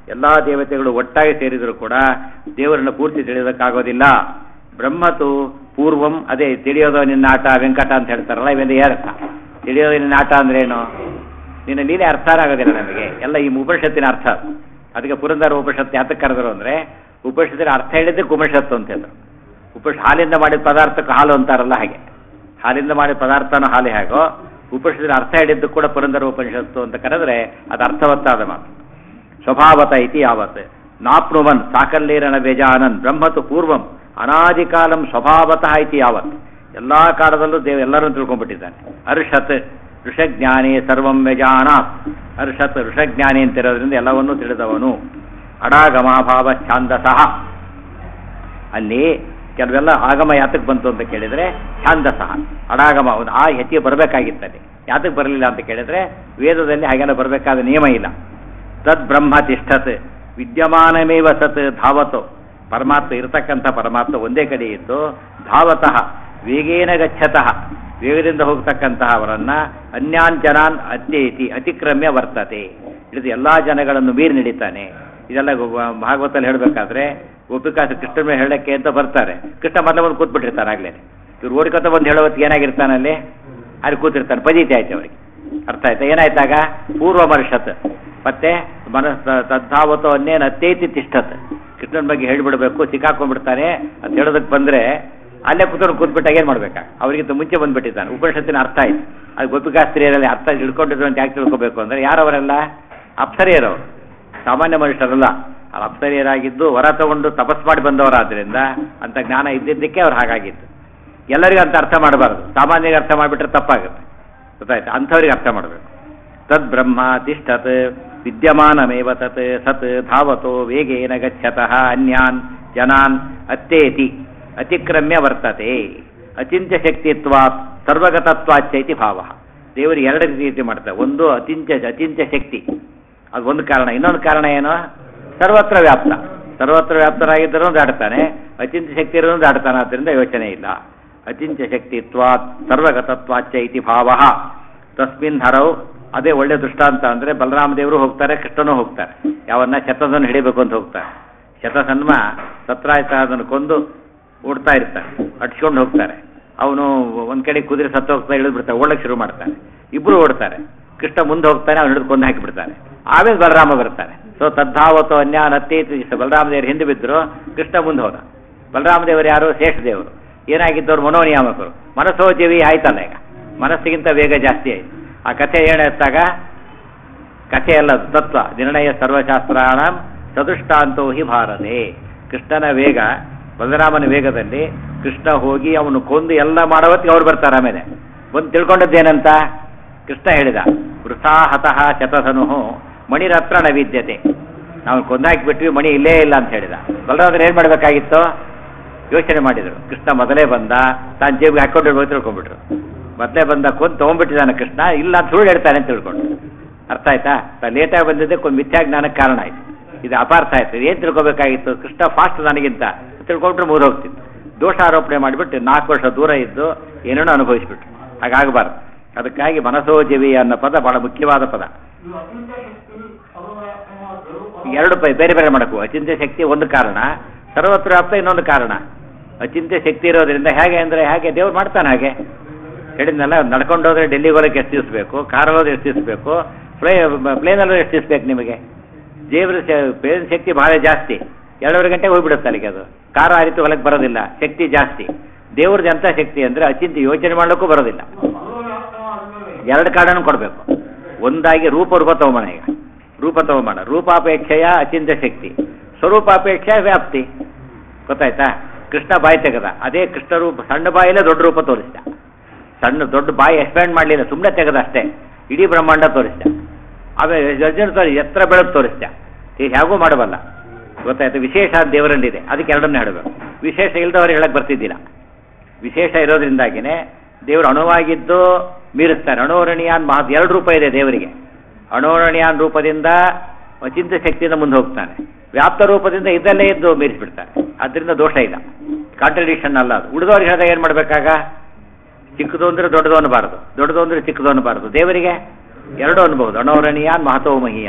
ಎಲ್ಲ ದೇವತೆಗಳು ಒಟ್ಟಾಗಿ ಸೇರಿದರೂ ಕೂಡ ದೇವರನ್ನು ಪೂರ್ತಿ ತಿಳಿಯೋದಕ್ಕಾಗೋದಿಲ್ಲ. ಬ್ರಹ್ಮತು ಪೂರ್ವಂ, ಅದೇ ತಿಳಿಯೋದು ನಿನ್ನ ಆಟ ವೆಂಕಟ ಅಂತ ಹೇಳ್ತಾರಲ್ಲ, ಇವೆಲ್ಲ ಏನರ್ಥ? ತಿಳಿಯೋದು ನಿನ್ನ ಆಟ ಅಂದ್ರೇನು? ನಿನ್ನ ಲೀಲೆ ಅರ್ಥ ಆಗೋದಿಲ್ಲ ನಮಗೆ, ಎಲ್ಲ ಈ ಉಪನಿಷತ್ತಿನ ಅರ್ಥ. ಅದಕ್ಕೆ ಪುರಂದರ ಉಪನಿಷತ್ತು ಯಾತಕ್ಕೆ ಕರೆದರು ಅಂದರೆ, ಉಪನಿಷತ್ತಿನ ಅರ್ಥ ಹೇಳಿದ್ದಕ್ಕೆ ಉಪನಿಷತ್ತು ಅಂತ ಹೇಳಿದ್ರು. ಉಪನಿಷ ಹಾಲಿಂದ ಮಾಡಿದ ಪದಾರ್ಥಕ್ಕೆ ಹಾಲು ಅಂತಾರಲ್ಲ ಹಾಗೆ, ಹಾಲಿಂದ ಮಾಡಿದ ಪದಾರ್ಥನೂ ಹಾಲೆ ಹೇಗೋ ಉಪನಿಷತ್ತಿನ ಅರ್ಥ ಹೇಳಿದ್ದು ಕೂಡ ಪುರಂದರ ಉಪನಿಷತ್ತು ಅಂತ ಕರೆದ್ರೆ ಅದು ಅರ್ಥವತ್ತಾದ ಮಾತು. ಸ್ವಭಾವತ ಇತಿ ಯಾವತ್ ನಾಪ್ನುವನ್ ಸಾಕಲ್ಲೇರನ ಬೇಜಾನನ್ ಬ್ರಹ್ಮತು ಪೂರ್ವಂ ಅನಾದಿಕಾಲಂ ಸ್ವಭಾವತಃ ಇತಿ ಯಾವತ್. ಎಲ್ಲ ಕಾಲದಲ್ಲೂ ದೇವ ಎಲ್ಲರೂ ತಿಳ್ಕೊಂಡ್ಬಿಟ್ಟಿದ್ದಾನೆ. ಅರ್ಷತ್ ಋಷಜ್ಞಾನಿ ಸರ್ವಂ ವ್ಯಜಾನಾತ್, ಅರ್ಷತ್ ಋಷಜ್ಞಾನಿ ಅಂತಿರೋದ್ರಿಂದ ಎಲ್ಲವನ್ನೂ ತಿಳಿದವನು. ಅಡಾಗಮಾಭಾವ ಛಾಂದಸಃ, ಅಲ್ಲಿ ಕೆಲವೆಲ್ಲ ಆಗಮ ಯಾತಕ್ಕೆ ಬಂತು ಅಂತ ಕೇಳಿದರೆ ಛಾಂದಸಃ ಅಡಾಗಮ, ಆ ಹೆಚ್ಚಿಗೆ ಬರಬೇಕಾಗಿತ್ತದೆ. ಯಾತಕ್ಕೆ ಬರಲಿಲ್ಲ ಅಂತ ಕೇಳಿದರೆ ವೇದದಲ್ಲಿ ಹಾಗೆಲ್ಲ ಬರಬೇಕಾದ ನಿಯಮ ಇಲ್ಲ. ತದ್ ಬ್ರಹ್ಮ ತಿಷ್ಠತ್ ವಿದ್ಯಮಾನಮೇವ ಸತ್ ಧಾವತೋ, ಪರಮಾತ್ಮ ಇರತಕ್ಕಂಥ ಪರಮಾತ್ಮ ಒಂದೇ ಕಡೆ ಇದ್ದು ಧಾವತಃ ವೇಗೇನ ಗಚ್ಚತಃ, ವೇಗದಿಂದ ಹೋಗ್ತಕ್ಕಂತಹ ಅವರನ್ನ ಅನ್ಯಾನ್ ಜನಾನ್ ಅತ್ಯೇತಿ ಅತಿಕ್ರಮ್ಯ ವರ್ತತೆ, ಇದು ಎಲ್ಲ ಜನಗಳನ್ನು ಮೀರಿ ನಡೀತಾನೆ. ಇದೆಲ್ಲ ಭಾಗವತಲ್ಲಿ ಹೇಳಬೇಕಾದ್ರೆ ಗೋಪಿಕಾಸ ಕೃಷ್ಣ ಮೇಲೆ ಹೇಳಕ್ಕೆ ಅಂತ ಬರ್ತಾರೆ. ಕೃಷ್ಣ ಮೊದಲ ಬಂದು ಕೂತ್ಬಿಟ್ಟಿರ್ತಾನೆ ಆಗ್ಲೇ. ಇವ್ರು ಓಡಿಕೊತ ಬಂದು ಹೇಳೋವತ್ತಿಗೆ ಏನಾಗಿರ್ತಾನಲ್ಲಿ ಅಲ್ಲಿ ಕೂತಿರ್ತಾನೆ, ಪದೀತಿ ಆಯ್ತು ಅವರಿಗೆ. ಅರ್ಥ ಆಯ್ತಾ? ಏನಾಯ್ತಾಗ ಪೂರ್ವ ಮರ್ಷತ್ ಮತ್ತೆ ಮನಸ್ ತದ್ಧಾವತೋ ಅನ್ನೇನು ಅತ್ಯೈತಿ ತಿಷ್ಠತ್, ಕೃಷ್ಣನ ಬಗ್ಗೆ ಹೇಳಿಬಿಡ್ಬೇಕು, ಸಿಕ್ಕಾಕೊಂಡ್ಬಿಡ್ತಾನೆ ಅಂತ ಹೇಳೋದಕ್ಕೆ ಬಂದರೆ ಅಲ್ಲೇ ಕೂತ್ಕೊಂಡು ಕೂತ್ಬಿಟ್ಟಾಗ ಏನು ಮಾಡ್ಬೇಕಾ? ಅವರಿಗಿಂತ ಮುಂಚೆ ಬಂದ್ಬಿಟ್ಟಿದ್ದಾನೆ. ಉಪನಿಷತ್ತಿನ ಅರ್ಥ ಆಯ್ತು. ಅದು ಗೋಪಿಕಾಸ್ತ್ರೀಯರಲ್ಲಿ ಅರ್ಥ ತಿಳ್ಕೊಂಡಿದ್ರು ಅಂತ ಯಾಕೆ ತಿಳ್ಕೊಬೇಕು ಅಂದರೆ, ಯಾರವರೆಲ್ಲ ಅಪ್ಸರಿಯರವರು, ಸಾಮಾನ್ಯ ಮನುಷ್ಯರಲ್ಲ. ಅವ್ರು ಅಪ್ಸರಿಯರಾಗಿದ್ದು ವರ ತಗೊಂಡು ತಪಸ್ ಮಾಡಿ ಬಂದವರಾದ್ರಿಂದ ಅಂತ ಜ್ಞಾನ ಇದ್ದಿದ್ದಕ್ಕೆ ಅವ್ರು ಹಾಗಾಗಿತ್ತು. ಎಲ್ಲರಿಗೂ ಅಂತ ಅರ್ಥ ಮಾಡಬಾರ್ದು, ಸಾಮಾನ್ಯರಿಗೆ ಅರ್ಥ ಮಾಡಿಬಿಟ್ರೆ ತಪ್ಪಾಗುತ್ತೆ. ಗೊತ್ತಾಯ್ತು? ಅಂಥವ್ರಿಗೆ ಅರ್ಥ ಮಾಡಬೇಕು. ತದ್ ಬ್ರಹ್ಮ ತಿಷ್ಠತ್ ವಿದ್ಯಮಾನಮೇವ ತತ್ ಸತ್ ಧಾವತೋ ವೇಗೇನ ಗಚ್ಚತಃ ಅನ್ಯಾನ್ ಜನಾನ್ ಅತ್ತೇತಿ ಅತಿಕ್ರಮ್ಯ ವರ್ತತೆ. ಅಚಿಂತ್ಯ ಶಕ್ತಿತ್ವಾತ್ ಸರ್ವಗತತ್ವಾಚ್ಚೈತಿ ಭಾವ. ದೇವರಿಗೆ ಎರಡು ರೀತಿ ಮಾಡ್ತಾರೆ. ಒಂದು ಅಚಿಂತ್ಯ ಅಚಿಂತ್ಯ ಶಕ್ತಿ, ಅದು ಒಂದು ಕಾರಣ. ಇನ್ನೊಂದು ಕಾರಣ ಏನು? ಸರ್ವತ್ರ ವ್ಯಾಪ್ತ. ಸರ್ವತ್ರ ವ್ಯಾಪ್ತನಾಗಿದ್ದರೂ ದಾಡ್ತಾನೆ, ಅಚಿಂತ್ಯ ಶಕ್ತಿ ಇರೋದು ದಾಡ್ತಾನೆ. ಆದ್ದರಿಂದ ಯೋಚನೆ ಇಲ್ಲ. ಅಚಿಂತ್ಯ ಶಕ್ತಿತ್ವಾತ್ ಸರ್ವಗತತ್ವಾಚ್ಚ ಇತಿ ಭಾವ. ತಸ್ಮಿನ್ ಹರವು, ಅದೇ ಒಳ್ಳೆ ದೃಷ್ಟಾಂತ ಅಂದರೆ ಬಲರಾಮ ದೇವರು ಹೋಗ್ತಾರೆ, ಕೃಷ್ಣನೂ ಹೋಗ್ತಾರೆ. ಯಾವನ್ನ ಶತಸನ್ನು ಹಿಡಿಬೇಕು ಅಂತ ಹೋಗ್ತಾರೆ. ಶತಸನ್ಮ ಸತ್ರಾಯ್ತ ಅದನ್ನು ಕೊಂದು ಓಡ್ತಾ ಇರ್ತಾರೆ, ಅಟ್ಸ್ಕೊಂಡು ಹೋಗ್ತಾರೆ. ಅವನು ಒಂದು ಕಡೆ ಕುದುರೆ ಸತ್ತು ಹೋಗ್ತಾ ಇಳಿದು ಬಿಡ್ತಾರೆ, ಓಡಕ್ಕೆ ಶುರು ಮಾಡ್ತಾನೆ. ಇಬ್ಬರು ಓಡ್ತಾರೆ, ಕೃಷ್ಣ ಮುಂದೆ ಹೋಗ್ತಾನೆ, ಅವ್ನು ಹಿಡಿದು ಕೊಂದು ಹಾಕಿಬಿಡ್ತಾನೆ. ಆಮೇಲೆ ಬಲರಾಮ ಬರ್ತಾನೆ. ಸೊ ತದ್ಧಾವತೋ ಅನ್ಯಾನ್ ಅತ್ಯೇತಿ. ಬಲರಾಮ ದೇವರು ಹಿಂದೆ ಬಿದ್ದರು, ಕೃಷ್ಣ ಮುಂದೆ ಹೋದ. ಬಲರಾಮ ದೇವರು ಯಾರು? ಶೇಷ ದೇವರು. ಏನಾಗಿದ್ದವ್ರು? ಮನೋನಿಯಾಮಕರು. ಮನಸ್ಸೋಜೀವಿ ಆಯ್ತಲ್ಲ, ಈಗ ಮನಸ್ಸಿಗಿಂತ ವೇಗ ಜಾಸ್ತಿ ಆಯ್ತು. ಆ ಕಥೆ ಏನಾಯ್ತಾಗ ಕಥೆ ಅಲ್ಲ, ತತ್ವ ನಿರ್ಣಯ ಸರ್ವಶಾಸ್ತ್ರಾಣ ಸದುಷ್ಟಾಂತೋ ಹಿ ಭಾರತೆ. ಕೃಷ್ಣನ ವೇಗ ಬಲರಾಮನ ವೇಗದಲ್ಲಿ ಕೃಷ್ಣ ಹೋಗಿ ಅವನು ಕೊಂದು ಎಲ್ಲ ಮಾಡೋವತ್ತಿಗೆ ಅವ್ರು ಬರ್ತಾರೆ. ಆಮೇಲೆ ಒಂದು ತಿಳ್ಕೊಂಡದ್ದೇನಂತ ಕೃಷ್ಣ ಹೇಳಿದ, ವೃಥಾ ಹತಃ ಶತಧನು ಮಣಿರತ್ರ ನ ವಿದ್ಯತೆ. ನಾವು ಕೊಂದಾಕಿಬಿಟ್ವಿ, ಮಣಿ ಇಲ್ಲೇ ಇಲ್ಲ ಅಂತ ಹೇಳಿದ. ಬಲರಾಮರು ಏನು ಮಾಡಬೇಕಾಗಿತ್ತು? ಯೋಚನೆ ಮಾಡಿದರು. ಕೃಷ್ಣ ಮೊದಲೇ ಬಂದ, ತಾನು ಜೇಬಿಗೆ ಹಾಕೊಂಡು ತಿಳ್ಕೊಂಡ್ಬಿಟ್ರು. ಮೊದಲೇ ಬಂದ ಕೊಂದು ತೊಗೊಂಡ್ಬಿಟ್ಟಿದ್ದಾನೆ ಕೃಷ್ಣ, ಇಲ್ಲ ಸುಳ್ಳು ಹೇಳ್ತಾನೆ ಅಂತ ತಿಳ್ಕೊಂಡು. ಅರ್ಥ ಆಯ್ತಾ? ಲೇಟಾಗಿ ಬಂದಿದ್ದಕ್ಕೆ ಒಂದು ಮಿಥ್ಯಾಜ್ಞಾನಕ್ಕೆ ಕಾರಣ ಆಯ್ತು. ಇದು ಅಪಾರ್ಥ ಆಯ್ತು. ಏನು ತಿಳ್ಕೊಬೇಕಾಗಿತ್ತು? ಕೃಷ್ಣ ಫಾಸ್ಟ್ ನನಗಿಂತ ತಿಳ್ಕೊಂಡ್ರೆ ಮುಗಿದು ಹೋಗ್ತಿತ್ತು. ದೋಷ ಆರೋಪಣೆ ಮಾಡಿಬಿಟ್ಟು ನಾಲ್ಕು ವರ್ಷ ದೂರ ಇದ್ದು ಏನೇನೋ ಅನುಭವಿಸ್ಬಿಟ್ರು. ಹಾಗಾಗಬಾರ್ದು. ಅದಕ್ಕಾಗಿ ಮನಸೋಜೀವಿ ಅನ್ನೋ ಪದ ಬಹಳ ಮುಖ್ಯವಾದ ಪದ. ಎರಡು ಪೈ ಬೇರೆ ಬೇರೆ ಮಾಡಬೇಕು. ಅಚಿಂತ್ಯ ಶಕ್ತಿ ಒಂದು ಕಾರಣ, ಸರ್ವತ್ರ ವ್ಯಾಪ್ತ ಇನ್ನೊಂದು ಕಾರಣ. ಅಚಿಂತ್ಯ ಶಕ್ತಿ ಇರೋದ್ರಿಂದ ಹೇಗೆ ಅಂದರೆ ಹೇಗೆ ದೇವ್ರು ಮಾಡ್ತಾನೆ. ಹಾಗೆ ಹೇಳಿದ್ನಲ್ಲ, ನಡ್ಕೊಂಡು ಹೋದ್ರೆ ಡೆಲ್ಲಿಗೆ ಹೋಗಕ್ಕೆ ಎಷ್ಟು ದಿವಸಬೇಕು, ಕಾರಲ್ಲಿ ಎಷ್ಟು ದಿವಸಬೇಕು, ಫ್ಲೈ ಪ್ಲೇನಲ್ಲೂ ಎಷ್ಟು ದಿವಸಬೇಕು ನಿಮಗೆ. ದೇವ್ರ ಪ್ಲೇನ್ ಶಕ್ತಿ ಬಹಳ ಜಾಸ್ತಿ, ಎರಡೂವರೆ ಗಂಟೆಗೆ ಹೋಗ್ಬಿಡುತ್ತೆ ಅಲ್ಲಿಗೆ. ಅದು ಕಾರು ಆ ರೀತಿ ಹೊಲಕ್ಕೆ ಬರೋದಿಲ್ಲ, ಶಕ್ತಿ ಜಾಸ್ತಿ. ದೇವ್ರದ್ದು ಎಂಥ ಶಕ್ತಿ ಅಂದರೆ ಅಚಿಂತ್ಯ ಯೋಚನೆ ಮಾಡಲಿಕ್ಕೂ ಬರೋದಿಲ್ಲ. ಎರಡು ಕಾರಣನೂ ಕೊಡಬೇಕು. ಒಂದಾಗಿ ರೂಪ ರೂಪ ತಗೊಂಬೋಣ. ಈಗ ರೂಪ ತಗೊಂಬೋಣ. ರೂಪಾಪೇಕ್ಷೆಯ ಅಚಿಂತ್ಯ ಶಕ್ತಿ, ಸ್ವರೂಪಾಪೇಕ್ಷೆಯ ವ್ಯಾಪ್ತಿ. ಗೊತ್ತಾಯ್ತಾ? ಕೃಷ್ಣ ಬಾಯಿ ತೆಗೆದ, ಅದೇ ಕೃಷ್ಣ ರೂಪ ಸಣ್ಣ ಬಾಯಲ್ಲೇ ದೊಡ್ಡ ರೂಪ ತೋರಿಸಿದ. ಸಣ್ಣ ದೊಡ್ಡ ಬಾಯಿ ಎಕ್ಸ್ಪ್ಯಾಂಡ್ ಮಾಡಲಿಲ್ಲ, ಸುಮ್ಮನೆ ತೆಗೆದ ಅಷ್ಟೇ. ಇಡೀ ಬ್ರಹ್ಮಾಂಡ ತೋರಿಸಿದ. ಆಮೇಲೆ ಅರ್ಜುನ ತೋರಿ ಎತ್ತರ ಬೆಳೆದು ತೋರಿಸಿದ. ಈಗ ಹೇಗೂ ಮಾಡಬಲ್ಲ. ಗೊತ್ತಾಯ್ತು? ವಿಶೇಷ ದೇವರಲ್ಲಿದೆ, ಅದಕ್ಕೆ ಎರಡನ್ನೇ ಹೇಳಬೇಕು. ವಿಶೇಷ ಇಲ್ಲದವ್ರು ಹೇಳಕ್ಕೆ ಬರ್ತಿದ್ದಿಲ್ಲ. ವಿಶೇಷ ಇರೋದ್ರಿಂದಾಗಿನೇ ದೇವರು ಅಣುವಾಗಿದ್ದು ಮೀರಿಸ್ತಾನೆ. ಅಣೋರಣೀಯಾನ್ ಮಹಾ ಎರಡು ರೂಪ ಇದೆ ದೇವರಿಗೆ. ಅಣೋರಣೀಯಾನ್ ರೂಪದಿಂದ ಅಚಿಂತ್ಯ ಶಕ್ತಿಯಿಂದ ಮುಂದೆ ಹೋಗ್ತಾನೆ, ವ್ಯಾಪ್ತ ರೂಪದಿಂದ ಇದಲ್ಲೇ ಇದ್ದು ಮೀರಿಸ್ಬಿಡ್ತಾನೆ. ಅದರಿಂದ ದೋಷ ಇಲ್ಲ, ಕಾಂಟ್ರಡಿಕ್ಷನ್ ಅಲ್ಲ ಅದು. ಉಳಿದವ್ರಿಗೆ ಹೇಳಿದಾಗ ಏನು ಮಾಡಬೇಕಾಗ? ಚಿಕ್ಕದು ಅಂದರೆ ದೊಡ್ಡದು ಅನ್ನಬಾರದು, ದೊಡ್ಡದು ಅಂದರೆ ಚಿಕ್ಕದು ಅನ್ನಬಾರದು. ದೇವರಿಗೆ ಎರಡೂ ಅನ್ಬಹುದು. ಅಣೋರಣೀಯಾನ್ ಮಹತೋ ಮಹೀಯ.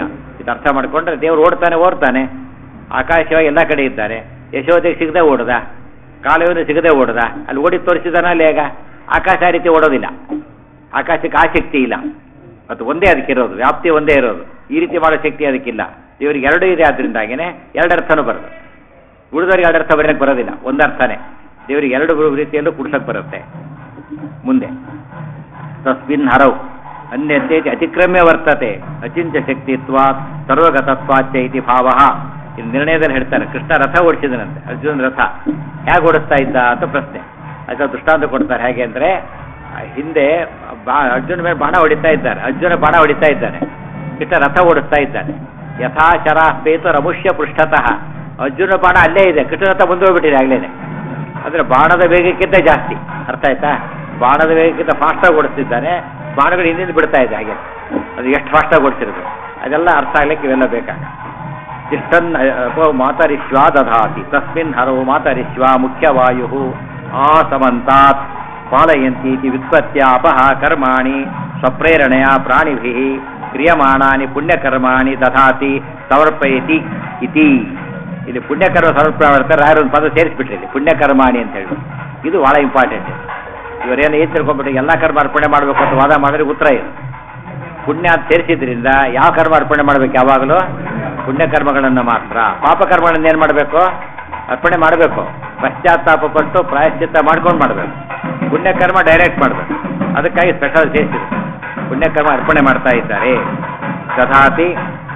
ಅಂತ ಅರ್ಥ ಮಾಡಿಕೊಂಡ್ರೆ ದೇವ್ರು ಓಡ್ತಾನೆ ಓಡ್ತಾನೆ ಆಕಾಶವಾಗಿ ಎಲ್ಲ ಕಡೆ ಇದ್ದಾರೆ. ಯಶೋದೆಗೆ ಸಿಗದೆ ಓಡ್ದ, ಕಾಲುವೆಯನ್ನು ಸಿಗದೆ ಓಡ್ದ, ಅಲ್ಲಿ ಓಡಿ ತೋರಿಸಿದಾನ ಅಲ್ಲಿ ಹೇಗ ಆಕಾಶ ಆ ರೀತಿ ಓಡೋದಿಲ್ಲ, ಆಕಾಶಕ್ಕೆ ಆ ಶಕ್ತಿ ಇಲ್ಲ. ಮತ್ತು ಒಂದೇ ಅದಕ್ಕಿರೋದು, ವ್ಯಾಪ್ತಿ ಒಂದೇ ಇರೋದು, ಈ ರೀತಿ ಮಾಡೋ ಶಕ್ತಿ ಅದಕ್ಕಿಲ್ಲ. ಇವರಿಗೆ ಎರಡೂ ಇದೆ, ಆದ್ದರಿಂದಾಗಿನೇ ಎರಡು ಅರ್ಥನೂ ಬರೋದು. ಉಳಿದವರಿಗೆ ಎರಡು ಅರ್ಥ ಬರೋಕ್ಕೆ ಬರೋದಿಲ್ಲ, ಒಂದರ್ಥನೇ. ದೇವರಿಗೆ ಎರಡು ರೀತಿಯಲ್ಲೂ ಕುಡ್ಸಕ್ಕೆ ಬರುತ್ತೆ. ಮುಂದೆ ತಸ್ಮಿನ್ ಹರವು ಅನ್ಯತೆ ಅತಿಕ್ರಮ್ಯ ವರ್ತತೆ ಅಚಿಂತ್ಯ ಶಕ್ತಿತ್ವ ಸರ್ವಗತತ್ವಾಚ್ಯ ಇತಿ ಭಾವ. ಇಲ್ಲಿ ನಿರ್ಣಯದಲ್ಲಿ ಹೇಳ್ತಾರೆ, ಕೃಷ್ಣ ರಥ ಓಡಿಸಿದನಂತೆ, ಅರ್ಜುನ ರಥ ಹೇಗೆ ಓಡಿಸ್ತಾ ಇದ್ದ ಅಂತ ಪ್ರಶ್ನೆ. ಅದಕ್ಕೆ ದೃಷ್ಟಾಂತ ಕೊಡ್ತಾರೆ. ಹೇಗೆ ಅಂದರೆ, ಹಿಂದೆ ಬಾ ಅರ್ಜುನ ಮೇಲೆ ಬಾಣ ಹೊಡಿತಾ ಇದ್ದಾರೆ, ಅರ್ಜುನ ಬಾಣ ಹೊಡಿತಾ ಇದ್ದಾನೆ, ಕೃಷ್ಣ ರಥ ಓಡಿಸ್ತಾ ಇದ್ದಾನೆ. ಯಥಾಶರ ಪೇತು ರಮುಷ್ಯ ಪೃಷ್ಠತಃ, ಅರ್ಜುನ ಬಾಣ ಅಲ್ಲೇ ಇದೆ, ಕೃಷ್ಣ ರಥ ಮುಂದೆ ಹೋಗ್ಬಿಟ್ಟಿದೆ ಆಗಲೇ. ಅಂದರೆ ಬಾಣದ ವೇಗಕ್ಕಿಂತ ಜಾಸ್ತಿ, ಅರ್ಥ ಆಯ್ತಾ? ಬಾಣದ ವೇಗಕ್ಕಿಂತ ಫಾಸ್ಟಾಗಿ ಓಡಿಸ್ತಿದ್ದಾನೆ, ಬಾಣಗಳು ಹಿಂದಿಂದ ಬಿಡ್ತಾ ಇದೆ. ಹಾಗೆ ಅದು ಎಷ್ಟು ಫಾಸ್ಟಾಗಿ ಓಡಿಸಿರೋದು ಅದೆಲ್ಲ ಅರ್ಥ ಆಗ್ಲಿಕ್ಕೆ ಇವೆಲ್ಲ ಬೇಕಾಗ. ತಿಷ್ಟನ್ ಮಾತರಿಶ್ವ ದಧಾತಿ ತಸ್ಮಿನ್ ಹರವು ಮಾತರಿಶ್ವ ಮುಖ್ಯವಾಯು ಆಸಮಂತಾತ್ ಪಾಲಯಂತೀತಿ ವ್ಯುತ್ಪತ್ಯ ಅಪಹ ಕರ್ಮಾಣಿ ಸ್ವಪ್ರೇರಣೆಯ ಪ್ರಾಣಿಭಿ ಕ್ರಿಯಮಾಣಾನಿ ಪುಣ್ಯಕರ್ಮಾಣಿ ದಧಾತಿ ಸಮರ್ಪಯತಿ ಇತಿ. ಇಲ್ಲಿ ಪುಣ್ಯಕರ್ಮ ಸಮರ್ಪಣೆ ಮಾಡ್ತಾರೆ. ಯಾರು ಒಂದು ಪದ ಸೇರಿಸ್ಬಿಟ್ರಿ ಇಲ್ಲಿ ಪುಣ್ಯಕರ್ಮಾಣಿ ಅಂತ ಹೇಳಿ. ಇದು ಭಾಳ ಇಂಪಾರ್ಟೆಂಟ್. ಇವರೇನು ಏನು ತಿಳ್ಕೊಂಡ್ಬಿಟ್ಟು ಎಲ್ಲ ಕರ್ಮ ಅರ್ಪಣೆ ಮಾಡಬೇಕು ಅಂತ ವಾದ ಮಾಡಿದ್ರೆ ಉತ್ತರ ಇದು. ಪುಣ್ಯ ಅಂತ ಸೇರಿಸಿದ್ರಿಂದ ಯಾವ ಕರ್ಮ ಅರ್ಪಣೆ ಮಾಡಬೇಕು? ಯಾವಾಗಲೂ ಪುಣ್ಯಕರ್ಮಗಳನ್ನು ಮಾತ್ರ. ಪಾಪಕರ್ಮಗಳನ್ನು ಏನು ಮಾಡಬೇಕು? ಅರ್ಪಣೆ ಮಾಡಬೇಕು. ಪಶ್ಚಾತ್ತಾಪ ಪಟ್ಟು ಪ್ರಾಯಶ್ಚಿತ್ತ ಮಾಡ್ಕೊಂಡು ಮಾಡಬೇಕು. ಪುಣ್ಯಕರ್ಮ ಡೈರೆಕ್ಟ್ ಮಾಡಬೇಕು. ಅದಕ್ಕಾಗಿ ಸ್ಪೆಷಲ್ ಸೇರಿಸಿದೆ. ಪುಣ್ಯಕರ್ಮ ಅರ್ಪಣೆ ಮಾಡ್ತಾ ಇದ್ದಾರೆ. ದಧಾತಿ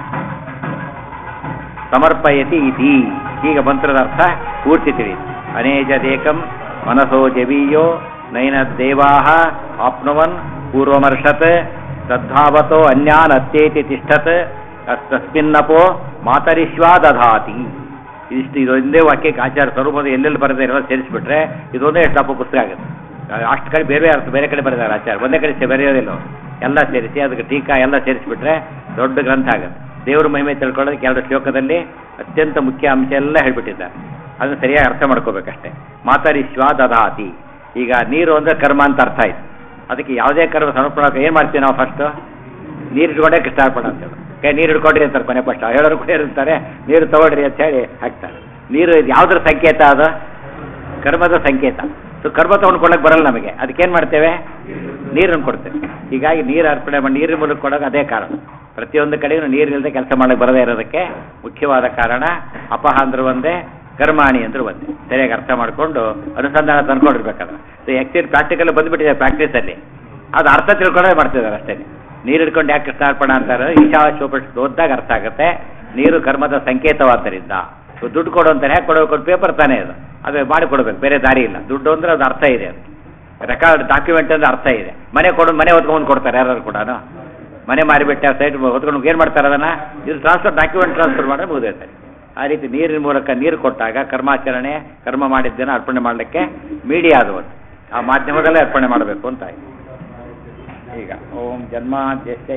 ಸಮರ್ಪಯತಿ ಇತಿ. ಈಗ ಮಂತ್ರದ ಅರ್ಥ ಪೂರ್ತಿ ತಿಳಿಯಿತು. ಅನೇಜದೇಕಂ ಮನಸೋ ಜವೀಯೋ ನೈನ ದೇವಾಹ ಆಪ್ನುವನ್ ಪೂರ್ವಮರ್ಷತ್ ತದ್ಧಾವತೋ ಅನ್ಯಾನ್ ಅತ್ಯೇತಿ ತಿಷ್ಠತ್ ತಸ್ಮಿನ್ನಪೋ ಮಾತರಿಶ್ವಾ ದಧಾತಿ. ಇದಿಷ್ಟು ಇದೊಂದೇ ವಾಕ್ಯಕ್ಕೆ ಆಚಾರ ಸ್ವರೂಪದ ಎಲ್ಲೆಲ್ಲಿ ಬರೆದ ಎಲ್ಲ ಸೇರಿಸ್ಬಿಟ್ರೆ ಇದೊಂದೇ ಎಷ್ಟು ಅಪ್ಪ ಪುಸ್ತಕ ಆಗುತ್ತೆ. ಅಷ್ಟು ಕಡೆ ಬೇರೆ ಅರ್ಥ ಬೇರೆ ಕಡೆ ಬರೆದಾರೆ ಆಚಾರ, ಒಂದೇ ಕಡೆ ಬರೆಯೋದಿಲ್ಲ. ಎಲ್ಲ ಸೇರಿಸಿ ಅದಕ್ಕೆ ಟೀಕಾ ಎಲ್ಲ ಸೇರಿಸ್ಬಿಟ್ರೆ ದೊಡ್ಡ ಗ್ರಂಥ ಆಗುತ್ತೆ. ದೇವ್ರ ಮಹಿಮೆ ತಿಳ್ಕೊಳ್ಳೋದಕ್ಕೆ ಎರಡು ಶ್ಲೋಕದಲ್ಲಿ ಅತ್ಯಂತ ಮುಖ್ಯ ಅಂಶ ಎಲ್ಲ ಹೇಳ್ಬಿಟ್ಟಿದ್ದಾರೆ. ಅದನ್ನು ಸರಿಯಾಗಿ ಅರ್ಥ ಮಾಡ್ಕೋಬೇಕಷ್ಟೇ. ಮಾತರಿಶ್ವ ದಧಾತಿ. ಈಗ ನೀರು ಅಂದರೆ ಕರ್ಮ ಅಂತ ಅರ್ಥ ಆಯ್ತು. ಅದಕ್ಕೆ ಯಾವುದೇ ಕರ್ಮ ಸಮರ್ಪಣೆ ಏನು ಮಾಡ್ತೀವಿ ನಾವು? ಫಸ್ಟು ನೀರು ಇಟ್ಕೊಂಡೇ ಕೃಷ್ಣಾರ್ಪಣ ಅಂತೇಳಿ ಕೈ ನೀರು ಹಿಡ್ಕೊಡ್ರಿ ಅಂತಾರೆ. ಕೊನೆ ಫಸ್ಟ್ ಹೇಳೋರು ಕೂಡ ಇರ್ತಾರೆ, ನೀರು ತಗೊಳ್ರಿ ಅಂತ ಹೇಳಿ ಹಾಕ್ತಾರೆ. ನೀರು ಯಾವುದ್ರ ಸಂಕೇತ? ಅದು ಕರ್ಮದ ಸಂಕೇತ. ಸೊ ಕರ್ಮ ತೊಗೊಂಡ್ಕೊಳ್ಳೋಕೆ ಬರಲ್ಲ ನಮಗೆ, ಅದಕ್ಕೇನು ಮಾಡ್ತೇವೆ? ನೀರನ್ನು ಕೊಡ್ತೇವೆ. ಹೀಗಾಗಿ ನೀರು ಅರ್ಪಣೆ ಮಾಡಿ ನೀರಿನ ಮೂಲಕ ಕೊಡೋಕೆ ಅದೇ ಕಾರಣ. ಪ್ರತಿಯೊಂದು ಕಡೆಗೂ ನೀರಿಲ್ಲದೆ ಕೆಲಸ ಮಾಡಕ್ಕೆ ಬರದೇ ಇರೋದಕ್ಕೆ ಮುಖ್ಯವಾದ ಕಾರಣ. ಅಪಹ ಅಂದ್ರೆ ಒಂದೇ, ಕರ್ಮಾಣಿ ಅಂದ್ರೆ ಒಂದೇ. ಸರಿಯಾಗಿ ಅರ್ಥ ಮಾಡಿಕೊಂಡು ಅನುಸಂಧಾನ ತಂದ್ಕೊಂಡಿರ್ಬೇಕಾದ್ರೆ. ಸೊ ಆ್ಯಕ್ಚುಲಿ ಪ್ರಾಕ್ಟಿಕಲ್ ಬಂದುಬಿಟ್ಟಿದೆ ಪ್ರಾಕ್ಟೀಸಲ್ಲಿ. ಅದು ಅರ್ಥ ತಿಳ್ಕೊಂಡೇ ಮಾಡ್ತಿದ್ದಾರೆ ಅಷ್ಟೇ. ನೀರು ಹಿಡ್ಕೊಂಡು ಯಾಕೆ ಕೃಷ್ಣಾರ್ಪಣ ಅಂತಾರೆ? ಈಶಾವಾಸ್ಯೋಪನಿಷತ್ತು ಓದಿದಾಗ ಅರ್ಥ ಆಗುತ್ತೆ. ನೀರು ಕರ್ಮದ ಸಂಕೇತವಾದ್ದರಿಂದ. ಸೊ ದುಡ್ಡು ಕೊಡು ಅಂತಾರೆ. ಹೇಗೆ ಕೊಡಬೇಕು? ಪೇಪರ್ ತಾನೇ ಅದು, ಅದು ಮಾಡಿ ಕೊಡಬೇಕು, ಬೇರೆ ದಾರಿ ಇಲ್ಲ. ದುಡ್ಡು ಅಂದ್ರೆ ಅದು ಅರ್ಥ ಇದೆ, ಅದು ರೆಕಾರ್ಡ್ ಡಾಕ್ಯುಮೆಂಟ್ ಅಂದ್ರೆ ಅರ್ಥ ಇದೆ. ಮನೆ ಕೊಡು, ಮನೆ ಹೊತ್ಕೊಂಡು ಕೊಡ್ತಾರೆ ಯಾರು ಕೂಡ. ಮನೆ ಮಾರಿಬಿಟ್ಟೆ ಸೈಟ್ ಹೊತ್ಕೊಂಡು ಏನು ಮಾಡ್ತಾರೆ? ಅದನ್ನು ಇದು ಟ್ರಾನ್ಸ್ಫರ್ ಡಾಕ್ಯುಮೆಂಟ್ ಟ್ರಾನ್ಸ್ಫರ್ ಮಾಡಿ ಮುಗಿದೈತೆ. ಆ ರೀತಿ ನೀರಿನ ಮೂಲಕ ನೀರು ಕೊಟ್ಟಾಗ ಕರ್ಮಾಚರಣೆ, ಕರ್ಮ ಮಾಡಿದ್ದೇನೆ ಅರ್ಪಣೆ ಮಾಡಲಿಕ್ಕೆ ಮೀಡಿಯಾ ಅದು. ಆ ಮಾಧ್ಯಮದಲ್ಲೇ ಅರ್ಪಣೆ ಮಾಡಬೇಕು ಅಂತ ಆಯ್ತು. ಈಗ ಓಂ ಜನ್ಮಾದ್ಯಸ್ಯ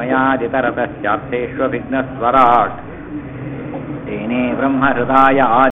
ಯತೋನ್ಮಯಾದಿತರತಶ್ಚಾರ್ಥೇಶ್ವ ವಿಘ್ನಸ್ವರಾಟ್ ತೇನೇ ಬ್ರಹ್ಮ ಹೃದಯ